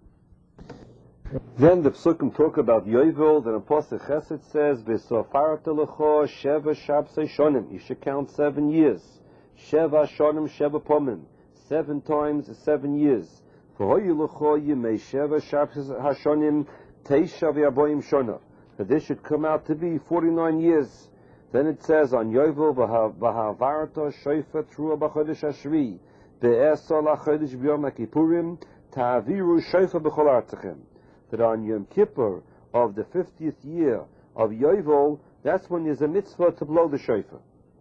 Then the Psukim talk about Yovel, then Apostle Chesed says, V'sofarat lecho sheva shabsei shonim. You should count seven years. Sheva shonim sheva pomim. Seven times seven years. V'hoyu lecho yimei sheva shabsei hashonim teisha v'yaboyim shona. That this should come out to be forty-nine years. Then it says on Yovel, V'havarta shoifa trua b'chodesh ashvi. Be'esol ha'chodesh b'yom ha'kipurim. Ta'aviru shoifa b'chol artechem. That on Yom Kippur of the fiftieth year of Yovel, that's when there's a mitzvah to blow the shofar.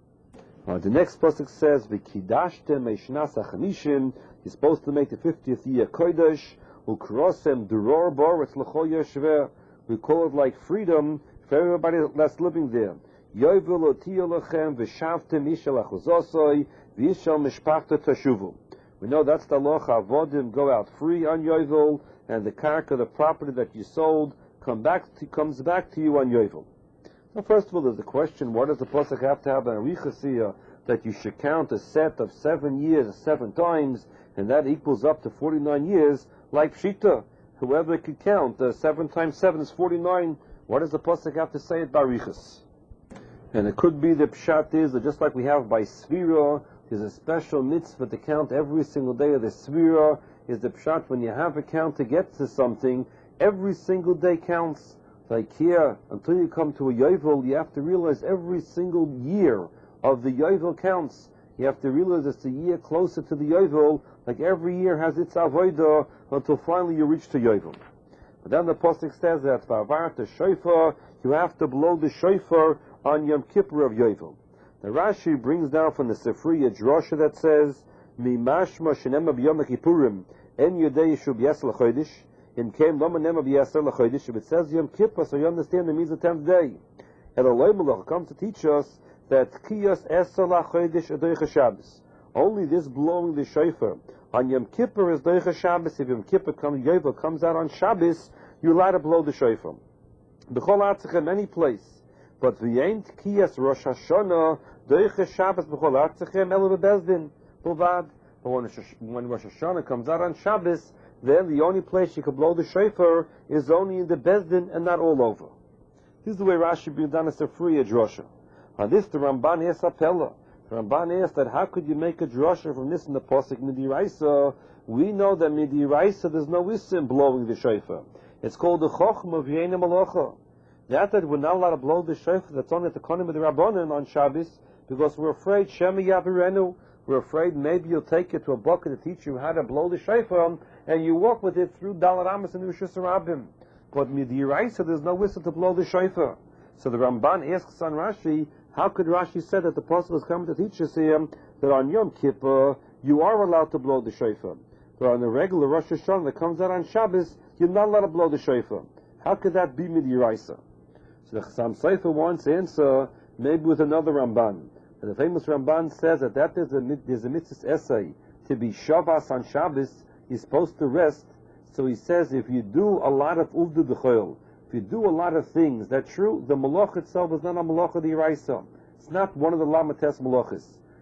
Uh, the next pasuk says, "V'kidashtem eishnas hachamishim." You're supposed to make the fiftieth year kodesh. Ukrosem duror boretz l'chol yoshver. We call it like freedom for everybody that's living there. Yovel otiyo lachem v'shavtem ishal achuzosoi v'ishal mishpachta tashuvu. We know that's the locha avodim, go out free on Yovel, and the karka, the property that you sold, come back to, comes back to you on Yovel. So first of all, there's the question, what does the pasuk have to have an arichasiyah that you should count a set of seven years, seven times, and that equals up to forty-nine years, like Pshita. Whoever could count, uh, seven times seven is forty-nine. What does the pasuk have to say at barichas? And it could be the pshat is that just like we have by Svira, there's a special mitzvah to count every single day of the Svira. Is the pshat when you have a count to get to something, every single day counts. Like here, until you come to a Yovel, you have to realize every single year of the Yovel counts. You have to realize it's a year closer to the Yovel, like every year has its avodah until finally you reach to Yovel. But then the pasuk says that V'avar the shofar, you have to blow the shofar on Yom Kippur of Yovel. The Rashi brings down from the Sifriya drasha that says, Mi mashma shenema b'yom kippurim en yodei yishu b'yasel l'chodesh in came loma nema b'yasel l'chodesh. If it says Yom Kippur, so you understand it means the tenth day. And Eloi Malach comes to teach us that kiyos esel l'chodesh adoich Shabbos. Only this blowing the shofar on Yom Kippur is doich Shabbos. If Yom Kippur comes, Yovel comes out on Shabbos, you're allowed to blow the shofar. B'chol artzechem, any place. But v'yeint kiyos Rosh Hashanah doich Shabbos b'chol artzechem elu b'bezdin. But when, when Rosh Hashanah comes out on Shabbos, then the only place you can blow the shofar is only in the Bezdin and not all over. This is the way Rashi brings down a Sifriya drasha. On this, the Ramban asks Apella. The Ramban asks that how could you make a drasha from this in the pasuk Midiraisa? We know that Midiraisa there's no issa in blowing the shofar. It's called the Chochma V'yeina Malacha. That that we're not allowed to blow the shofar, that's only at the Konim of the Rabbanan on Shabbos, because we're afraid Shema Yavirenu. We're afraid maybe you'll take it to a bucket to teach you how to blow the shofar, and you walk with it through Dalar Amos and Rishus Rabbim. But Midiraisa, there's no whistle to blow the shofar. So the Ramban asks on Rashi, how could Rashi say that the Apostle is coming to teach us here that on Yom Kippur you are allowed to blow the shofar, but on the regular Rosh Hashanah that comes out on Shabbos, you're not allowed to blow the shofar? How could that be Midiraisa? So the Chassam Sofer wants to answer maybe with another Ramban. And the famous Ramban says that, that there's, a, there's a mitzvah essay to be Shabbos on Shabbos, you're supposed to rest. So he says if you do a lot of uvdu b'choil, if you do a lot of things, that's true, the malach itself is not a malach of the Iraisa. It's not one of the lamates malachis.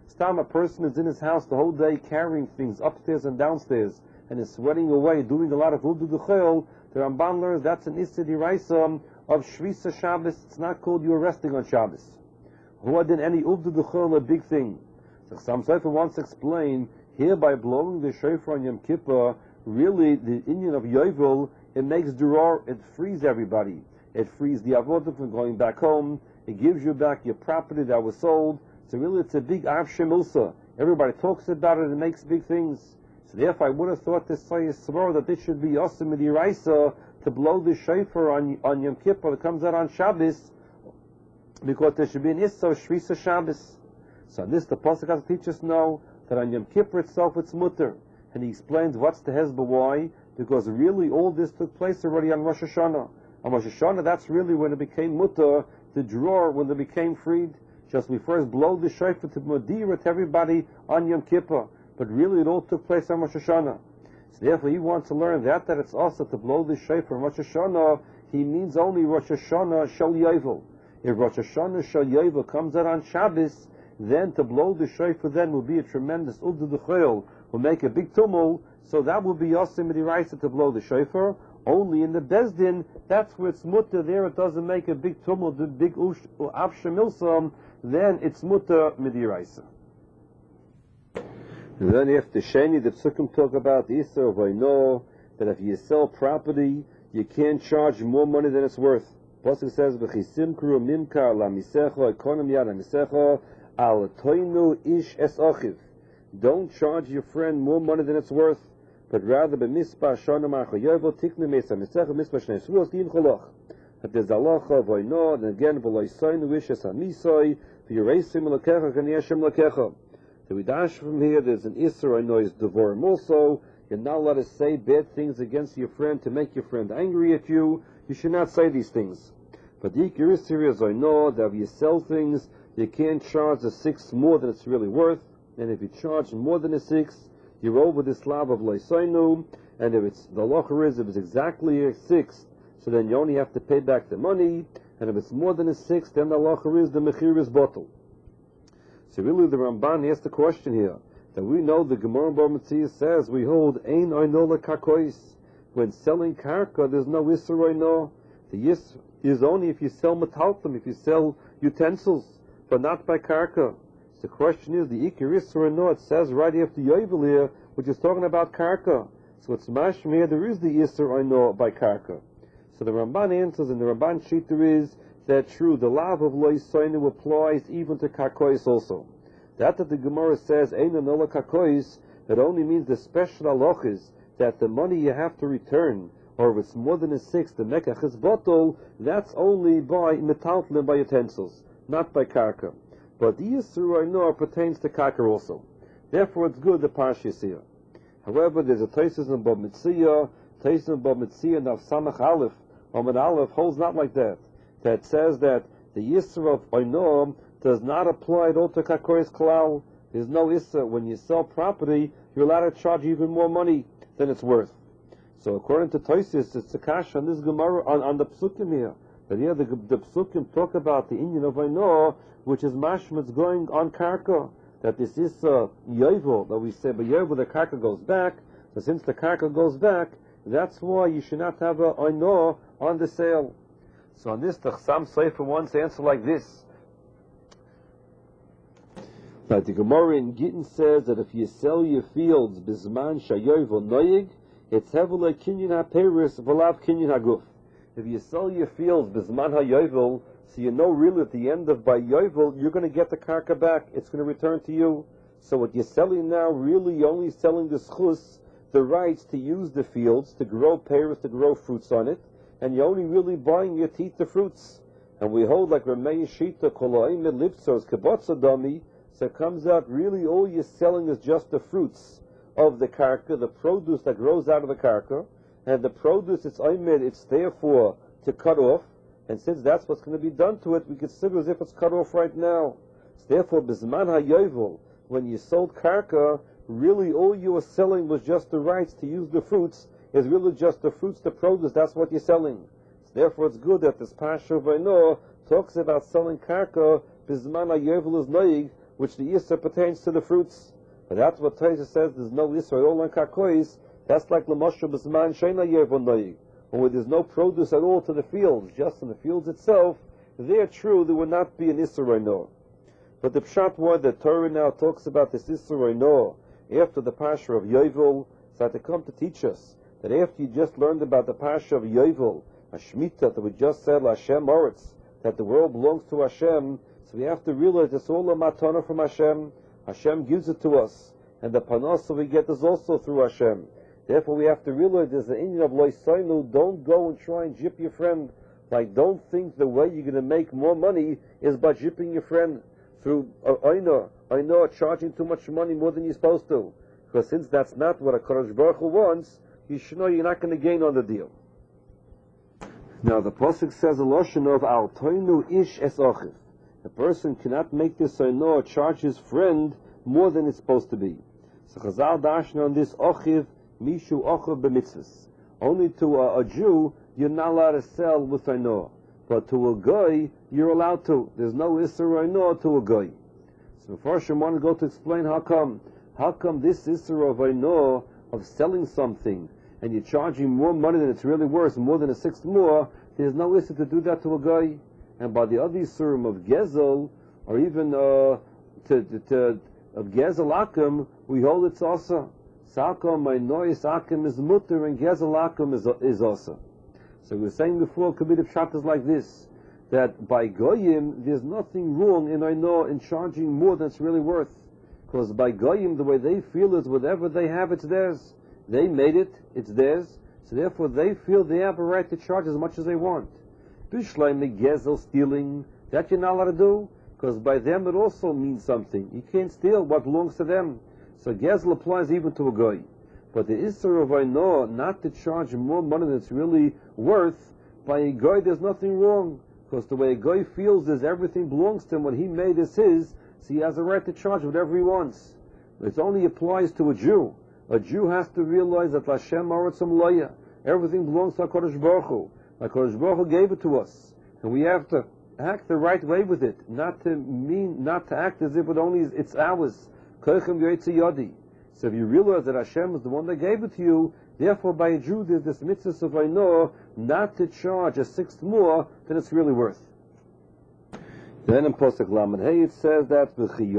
Stam, a person is in his house the whole day carrying things upstairs and downstairs and is sweating away, doing a lot of Uvdu Duchel, the Ramban learns that's an Issa Diraisa of Shvisa Shabbos. It's not called you're resting on Shabbos. Who did any Uvdu Duchel a big thing? So some Sefer wants to explain here by blowing the shofar on Yom Kippur, really the Indian of Yovel, it makes duror, it frees everybody. It frees the avodah from going back home. It gives you back your property that was sold. So really it's a big Av Shemilsa. Everybody talks about it and makes big things. So therefore I would have thought this say Svara that this should be Yosim Midiraisa to blow the shofar on, on Yom Kippur that comes out on Shabbos, because there should be an Issa of Shvisa Shabbos. So this the Pasuk has to teach us now that on Yom Kippur itself it's mutter. And he explains what's the hezbollah, why? Because really all this took place already on Rosh Hashanah. On Rosh Hashanah, that's really when it became mutter, the drawer, when they became freed. Just we first blow the shofar to Modira to everybody on Yom Kippur. But really it all took place on Rosh Hashanah. So therefore he wants to learn that, that it's also to blow the shofar on Rosh Hashanah, he means only Rosh Hashanah Shal Yovel. If Rosh Hashanah Shal Yovel comes out on Shabbos, then to blow the shofar then will be a tremendous Uvdu Duchel, will make a big tumult, so that will be Yosim Midiraisa to blow the shofar. Only in the Bezdin, that's where it's mutter, there it doesn't make a big tumult, the big Av Shemilsam, then it's mutter Midiraisa. Then after Sheni, the Psukim talk about the Isser of Oino, that if you sell property, you can't charge more money than it's worth. Pasuk says, "V'chisim kru mimkar la misecho ekonom yad misecho al toinu ish es ochiv." Don't charge your friend more money than it's worth, but rather b'mispa shana marchayovo tiknu mesa misecho mispa shnei suos din choloch. That there's halacha of Oino, and again v'loisoinu ish es hamisoi v'yireisim lekecha k'niyashem lekecha. So we dash from here, there's an Isser, I know is Devorim also. You're not allowed to say bad things against your friend to make your friend angry at you. You should not say these things. But the Ikir Isser is, I know that if you sell things, you can't charge a six more than it's really worth. And if you charge more than a six, you're over the slab of Leisainu. And if it's, the locher is, if it's exactly a six, so then you only have to pay back the money. And if it's more than a six, then the locher is, the mechir is bottled. So really the Ramban asks the question here, that we know the Gemara Bava Metzia says, we hold Ein Oino Lekakois. When selling karka, there's no Isser Oino. The Isser is only if you sell metaltum, if you sell utensils, but not by karka. So the question is, the Ikir Isser Oino, it says right after Yovel here, which is talking about karka. So it's mashma here, there is the Isser Oino by karka. So the Ramban answers, and the Ramban sheet there is, that true, the lav of Lo Yisoinu applies even to Kakois also. That that the Gemara says, Eina Nola Kakois, it only means the special halachas, that the money you have to return, or if it's more than a six, the Mekach is bottle, that's only by metaltlin, by utensils, not by karka. But the Yisru I know pertains to karka also. Therefore it's good the Parsha is here. However, there's a Taisus in Bava Metzia, Taisus in Bava Metzia, Nav Samach Aleph, Omen Aleph holds not like that. That says that the Yisra of Oinom does not apply at all to Kakois Klal. There's no Yisra. When you sell property, you're allowed to charge even more money than it's worth. So according to Tosis, it's a kash on this Gemara, on, on the Psukim here. But here the, the Psukim talk about the Indian of Oino, which is mashmitz going on Karka. That this is uh, Yovel, that we say, but Yovel, the Karka goes back. So since the Karka goes back, that's why you should not have a Oino on the sale. So on this, the Chassam Sefer wants to answer like this. But the Gemara in Gittin says that if you sell your fields bisman shayovel noyig, it's hevel kinyan haperis v'lav kinyan haguf. If you sell your fields bisman hayovel, so you know really at the end of by yovel, you're going to get the karka back. It's going to return to you. So what you're selling now, really you're only selling the schus, the rights to use the fields, to grow pears, to grow fruits on it. And you're only really buying your teeth, the fruits. And we hold like Ramei Shita, Koloim and Lipsos, Kabotzadami, so it comes out really all you're selling is just the fruits of the karka, the produce that grows out of the karka, and the produce, it's oimed, it's therefore to cut off, and since that's what's going to be done to it, we consider as if it's cut off right now. So therefore, Bisman HaYovel, when you sold karka, really all you were selling was just the rights to use the fruits, is really just the fruits, the produce, that's what you're selling. So therefore it's good that this Parsha of Oino talks about selling karka, Bizman HaYovel is noig, which the Isser pertains to the fruits. But that's what Taisa says, there's no Isser at all on Karkois. That's like L'moshe B'zman Sheina Yevon Noyig, where there's no produce at all to the fields, just in the fields itself. There, true, there would not be an Isser Reino. But the Pshat word that Torah now talks about this Isser Reino after the Pasha of Yovel, so to come to teach us that after you just learned about the Pasha of Yovel, a Shemitah that we just said, Hashem Oretz, that the world belongs to Hashem, so we have to realize it's all a matana from Hashem. Hashem gives it to us, and the panasa we get is also through Hashem. Therefore we have to realize there's an Indian of Loisainu, don't go and try and jip your friend. Like, don't think the way you're going to make more money is by jipping your friend through uh, I know, I know, charging too much money more than you're supposed to. Because since that's not what a Kadosh Baruch Hu wants, you should know you're not going to gain on the deal. Now the Pasuk says a lashon of al toinu ish es ochiv. A person cannot make this oino charge his friend more than it's supposed to be. So Chazal dashna on this ochiv mishu ochiv b'mitzvahs. Only to a, a Jew you're not allowed to sell with oino, but to a guy you're allowed to. There's no isser oino to a guy. So first I want to go to explain how come. How come this isser of oino of selling something and you're charging more money than it's really worth, more than a sixth more, there's no issue to do that to a guy. And by the other isurim of Gezel, or even uh, to, to, to, of Gezel Akim, we hold it's also. Sakom, my noise Akim is mutter, and Gezel Akim is, is also. So we were saying before, Kabbalah Pshat is like this, that by Goyim, there's nothing wrong in I know in charging more than it's really worth. Because by Goyim, the way they feel is whatever they have, it's theirs. They made it, it's theirs, so therefore they feel they have a right to charge as much as they want. Bishleim Gezel, stealing, that you're not allowed to do, because by them it also means something. You can't steal what belongs to them. So Gezel applies even to a guy. But the Isser of Aino, not to charge more money than it's really worth, by a guy there's nothing wrong, because the way a guy feels is everything belongs to him, what he made is his, so he has a right to charge whatever he wants. It only applies to a Jew. A Jew has to realize that Hashem Aratzam Loya, everything belongs to HaKadosh Baruch Hu. HaKadosh Baruch Hu gave it to us, and we have to act the right way with it, not to mean, not to act as if it only is, it's ours. Koichem Yoytze Yodi. So if you realize that Hashem is the one that gave it to you, therefore by a Jew there's this mitzvah of Aino not to charge a sixth more than it's really worth. Then in Posek Lamed Hey it says that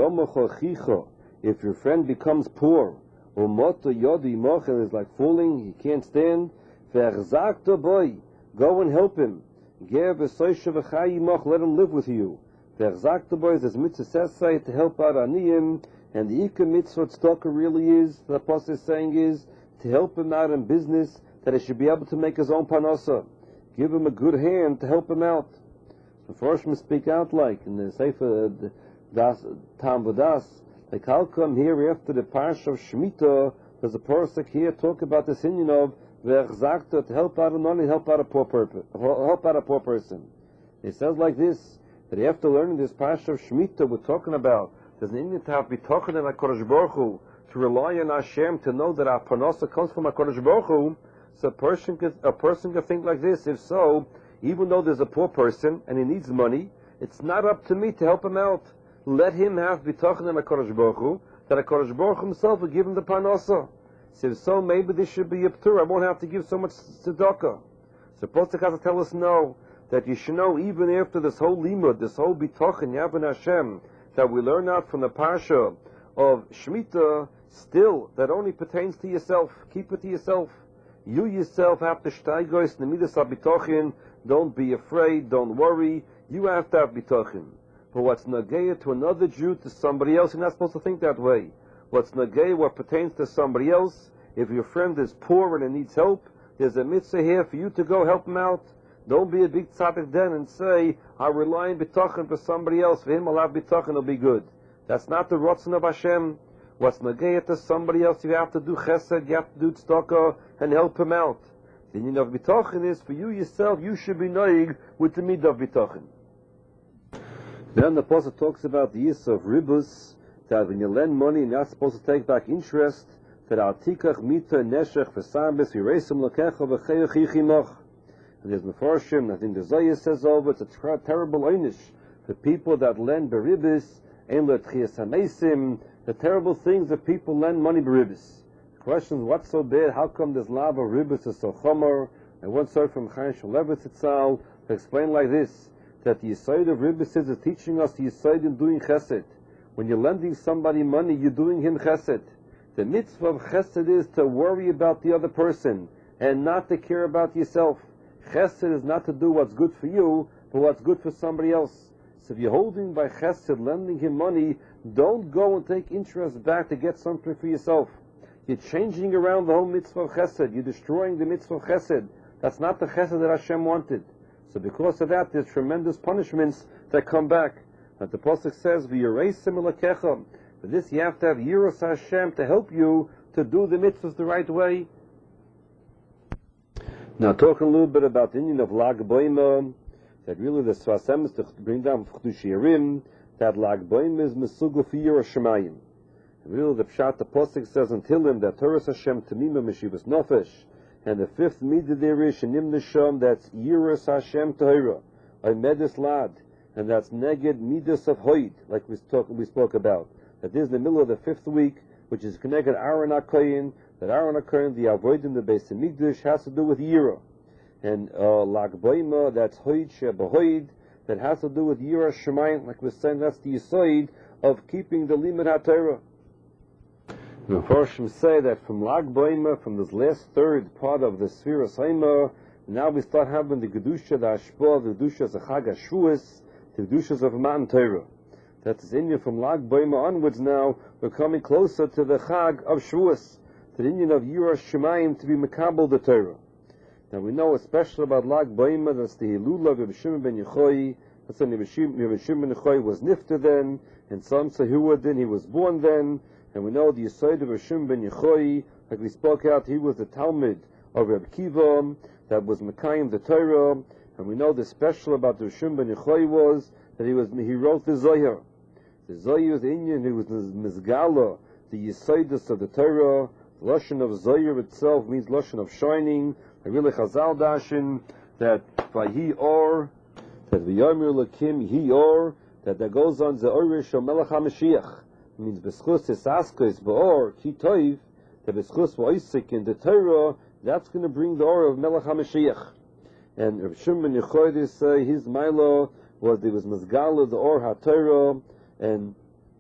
if your friend becomes poor, Umoto Yodi Mochel is like falling, he can't stand. Verzakto boy, go and help him. Let him live with you. Verzakto boy is as mitzvah says say to help out Aniyim, and the Ika mitzvah tzedakah really is, the apostle is saying is, to help him out in business, that he should be able to make his own panasa. Give him a good hand to help him out. The first we speak out like in the Sefer Das Tam Vadas. Like how come here after the Parsha of Shemitah, there's a person here talk about this Indian of Verzakta to help out, not only help out a poor person, help out a poor person. It says like this, that after learning this Parsha of Shemitah, we're talking about there's an Indian to have bitochen in HaKadosh Baruch Hu, to rely on Hashem, to know that our panasa comes from HaKadosh Baruch Hu. So a person could, a person could think like this, if so, even though there's a poor person and he needs money, it's not up to me to help him out. Let him have bitochen in HaKadosh Baruch Hu, that HaKadosh Baruch Hu himself will give him the panasa. So if so, maybe this should be a p'tur. I won't have to give so much tzedakah. So Posek has to tell us no, that you should know even after this whole limud, this whole bitochen, Yavin Hashem, that we learn out from the Parsha of Shemitah, still, that only pertains to yourself. Keep it to yourself. You yourself have to shteigois nemidas habitochin. Don't be afraid, don't worry. You have to have bitochin. But what's nageya to another Jew, to somebody else, you're not supposed to think that way. What's nageya, what pertains to somebody else, if your friend is poor and he needs help, there's a mitzvah here for you to go help him out. Don't be a big tzaddik then and say, I rely on bitachon for somebody else, for him I'll have bitachon, it'll be good. That's not the rotzen of Hashem. What's nageya to somebody else, you have to do chesed, you have to do tzedakah, and help him out. The meaning of bitachon is, for you yourself, you should be noig with the midah of bitachon. Then the Apostle talks about the use of ribus, that when you lend money and you're not supposed to take back interest, that al tikach mita neshech v'sambis v'reisim lokecha v'cheyach yichimoch. And there's Mefarshim, I think the Zohar says over, it's a ter- terrible einish for people that lend beribis ein lo tchias hamesim, the terrible things that people lend money beribis. The question is, what's so bad? How come this lava ribis is so chomer? And one story from Chaim Shulevitz itself to explain like this, that the Yisod of ribis is teaching us the Yisod in doing chesed. When you're lending somebody money, you're doing him chesed. The mitzvah of chesed is to worry about the other person and not to care about yourself. Chesed is not to do what's good for you, but what's good for somebody else. So if you're holding by chesed, lending him money, don't go and take interest back to get something for yourself. You're changing around the whole mitzvah of chesed. You're destroying the mitzvah of chesed. That's not the chesed that Hashem wanted. So because of that, there's tremendous punishments that come back. But the Pasuk says, "V'yireisim elakecha." For this, you have to have Yiras Hashem to help you to do the mitzvahs the right way. Now, talking a little bit about the Indian of Lag Boima, that really the Svasem is to bring down Chudushirim, that Lag Boima is Mesugu for Yiras Shemayim. Really, the Pshat, the Pasuk says until him that Torah Hashem Tamima Meshivas Nofesh, and the fifth midah there is Shenim Nisham, that's Yiras Hashem Torah, Oimedis Lad, and that's Neged Midas of Hoid, like we, talk, we spoke about. That is the middle of the fifth week, which is connected Aaron HaKoyin, that Aaron HaKoyin, the avoid in the Beis HaMikdash, has to do with Yira. And uh, Lag Boima, that's Hoid Shebahoid, that has to do with Yiras Shemayim, like we're saying, that's the Yisoid of keeping the Limud HaTorah. The Mepharshim say that from Lag Boima, from this last third part of the Sfiras Haima, now we start having the Gedusha, the Ashpah, the Gedusha, the Chag HaShuas, the Gedushas of Matan Torah. That's Inyan from Lag Boima onwards now, we're coming closer to the Chag of Shavuos, to the Inyan of Yiras Shemayim to be Mekabel the Torah. Now we know especially about Lag Boima, that's the Hilula of Reb Shimon ben Yochai, that's when Reb Shimon ben Yochai was nifter then, and some say who then, he was born then, and we know the Yisod of Reb Shimon ben Yochai, like we spoke out, he was the Talmud of Reb Kiva, that was Mekayim the Torah, and we know the special about Reb Shimon ben Yochai was, that he was he wrote the Zohar. The Zohar is Indian, he was Mizgala, the Yisodus of the Torah. The Lashon of Zohar itself means Lashon of shining. I really Chazal Dashin, that Vahi Or, that V'yomir Lakim Hi Or, that that goes on the Orish of Melech HaMashiach. It means B'schus Esaskos B'or, Ki Toiv, that B'schus V'oisik in the Torah, that's going to bring the Or of Melech HaMashiach. And Reb Shimon ben Yochai say his Milo was there was Mizgala, the Or HaTorah, and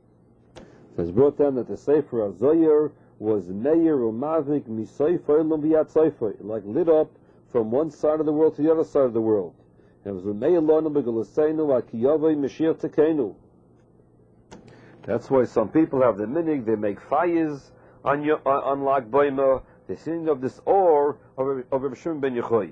it was brought down that the Sefer of Zohar was Meir Umavik Misoifer Lumbiat Soifer, like lit up from one side of the world to the other side of the world. And it was Meir Lonu Begalasenu Akiyavai Mashiach Tekenu. That's why some people have the minig, they make fires on your, on, on Lag Boima, they're singing of this Or of, of Reb Shimon ben Yochai.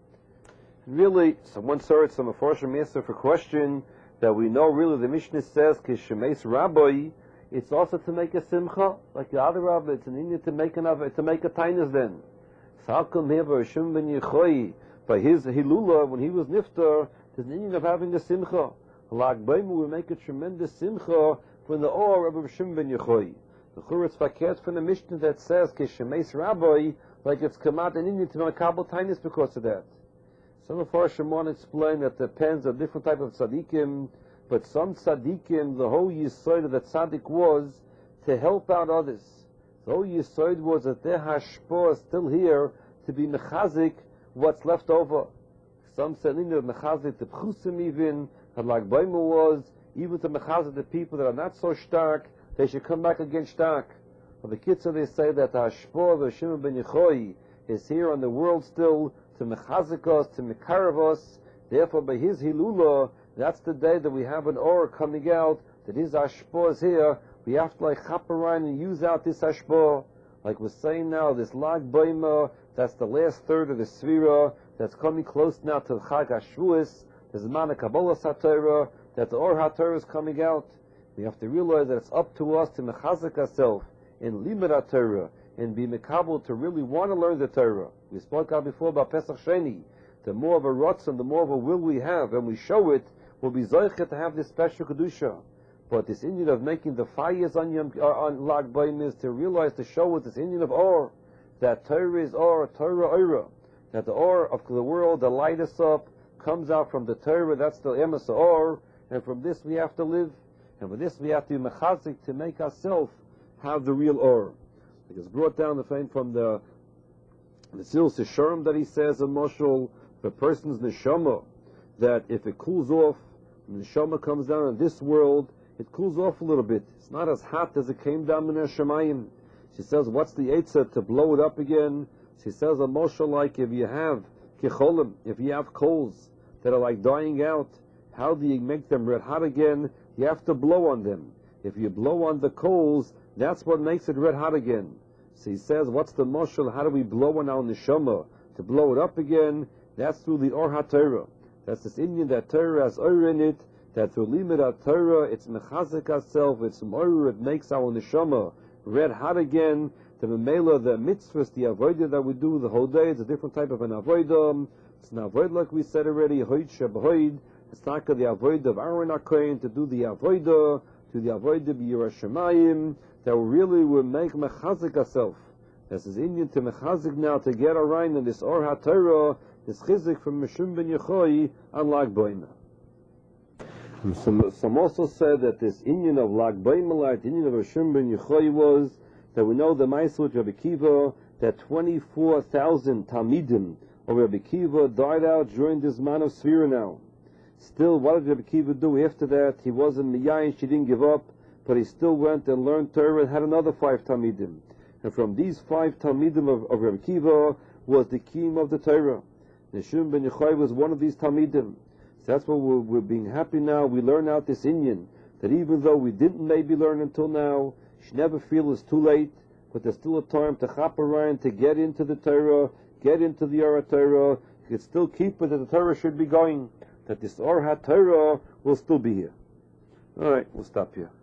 Really, someone started some Mepharshim answer for question that we know really the Mishnah says Kishemes Rabbi, it's also to make a simcha, like the other Rabbi, it's an Indian to make an to make a tainus then. So how come here Reb Shimon ben Yochai, by his Hilula, when he was niftar, there's an Indian of having a simcha. Lag Boima will make a tremendous simcha when the Or of Reb Shimon ben Yochai. The Churetz Faket from the Mishnah that says Kishemes Rabbi, like it's come out an Indian to make a kabel tainus because of that. Some of our Shimon explain that depends on different type of tzaddikim, but some tzaddikim, the whole yesod of the tzaddik was to help out others. The whole yesod was that their hashpah is still here to be mechazik what's left over. Some said in the mechazik the pchusim even, and like Boima was, even to mechazik the people that are not so stark, they should come back again stark. But the Kitzur they say that the hashpah of Shimon ben Yochai is here on the world still, to mechazik us, to mekarav us. Therefore, by his hilula, that's the day that we have an Or coming out, that his ashpah is here. We have to like chop around and use out this ashpah. Like we're saying now, this Lag Boima, that's the last third of the Sfira, that's coming close now to the Chag HaShavuos, the Zman HaKabbalah HaTorah, that the Or HaTorah is coming out. We have to realize that it's up to us to mechazik ourselves in Limud HaTorah, and be mekabel to really want to learn the Torah. We spoke out before about Pesach Sheni. The more of a rotzen, the more of a will we have, and we show it, we'll be zoichet to have this special kedusha. But this Indian of making the fires on Yom, uh, on Lag Boim is to realize, to show it, this Indian of Or, that Torah is Or, Torah Ora, that the Or of the world, the light us up, comes out from the Torah, that's the Emes Or, and from this we have to live. And for this we have to be mechazik to make ourselves have the real or. It is brought down the fame from the the Sil Sisharim that he says in Moshul, for a person's neshama, that if it cools off, when the neshama comes down in this world, it cools off a little bit. It's not as hot as it came down in the Shemayim. She says, what's the Eitzah to blow it up again? She says, a Moshul, like if you have kicholim, if you have coals that are like dying out, how do you make them red hot again? You have to blow on them. If you blow on the coals, that's what makes it red hot again. So he says, what's the moshel? How do we blow on our neshama to blow it up again? That's through the Or HaTorah. That's this Indian that Torah has Or in it, that through Limud HaTorah, it's mechazik ourself, it's Or, it makes our neshama red hot again. The memela, the mitzvahs, the avodah that we do the whole day, it's a different type of an avodah. It's an avodah like we said already, hoid shebhoid. It's not the avodah of Aaron HaKohen to do the avodah, to the avodah b'yirah shemayim, that we really will make mechazik ourselves. This is Indian to mechazik now to get around in this Or HaTorah, this chizik from Meshum ben Yechoy on Lag Boimah. Some, some also said that this Indian of Lag Boimah, like the Indian of Meshum ben Yechoy, was that we know the Ma'aseh of Rabbi Kiva, that twenty-four thousand Talmidim of Rabbi Kiva died out during this man of Sfira now. Still, what did Rabbi Kiva do after that? He wasn't miyayin, she didn't give up, but he still went and learned Torah and had another five Talmidim. And from these five Talmidim of, of Rabbi Kiva was the Kiyum of the Torah. Meshum ben Yechoy was one of these Talmidim. So that's why we're, we're being happy now. We learn out this Inyan, that even though we didn't maybe learn until now, you should never feel it's too late, but there's still a time to chap around, to get into the Torah, get into the Or HaTorah. You can still keep it, that the Torah should be going, that this Or HaTorah will still be here. All right, we'll stop here.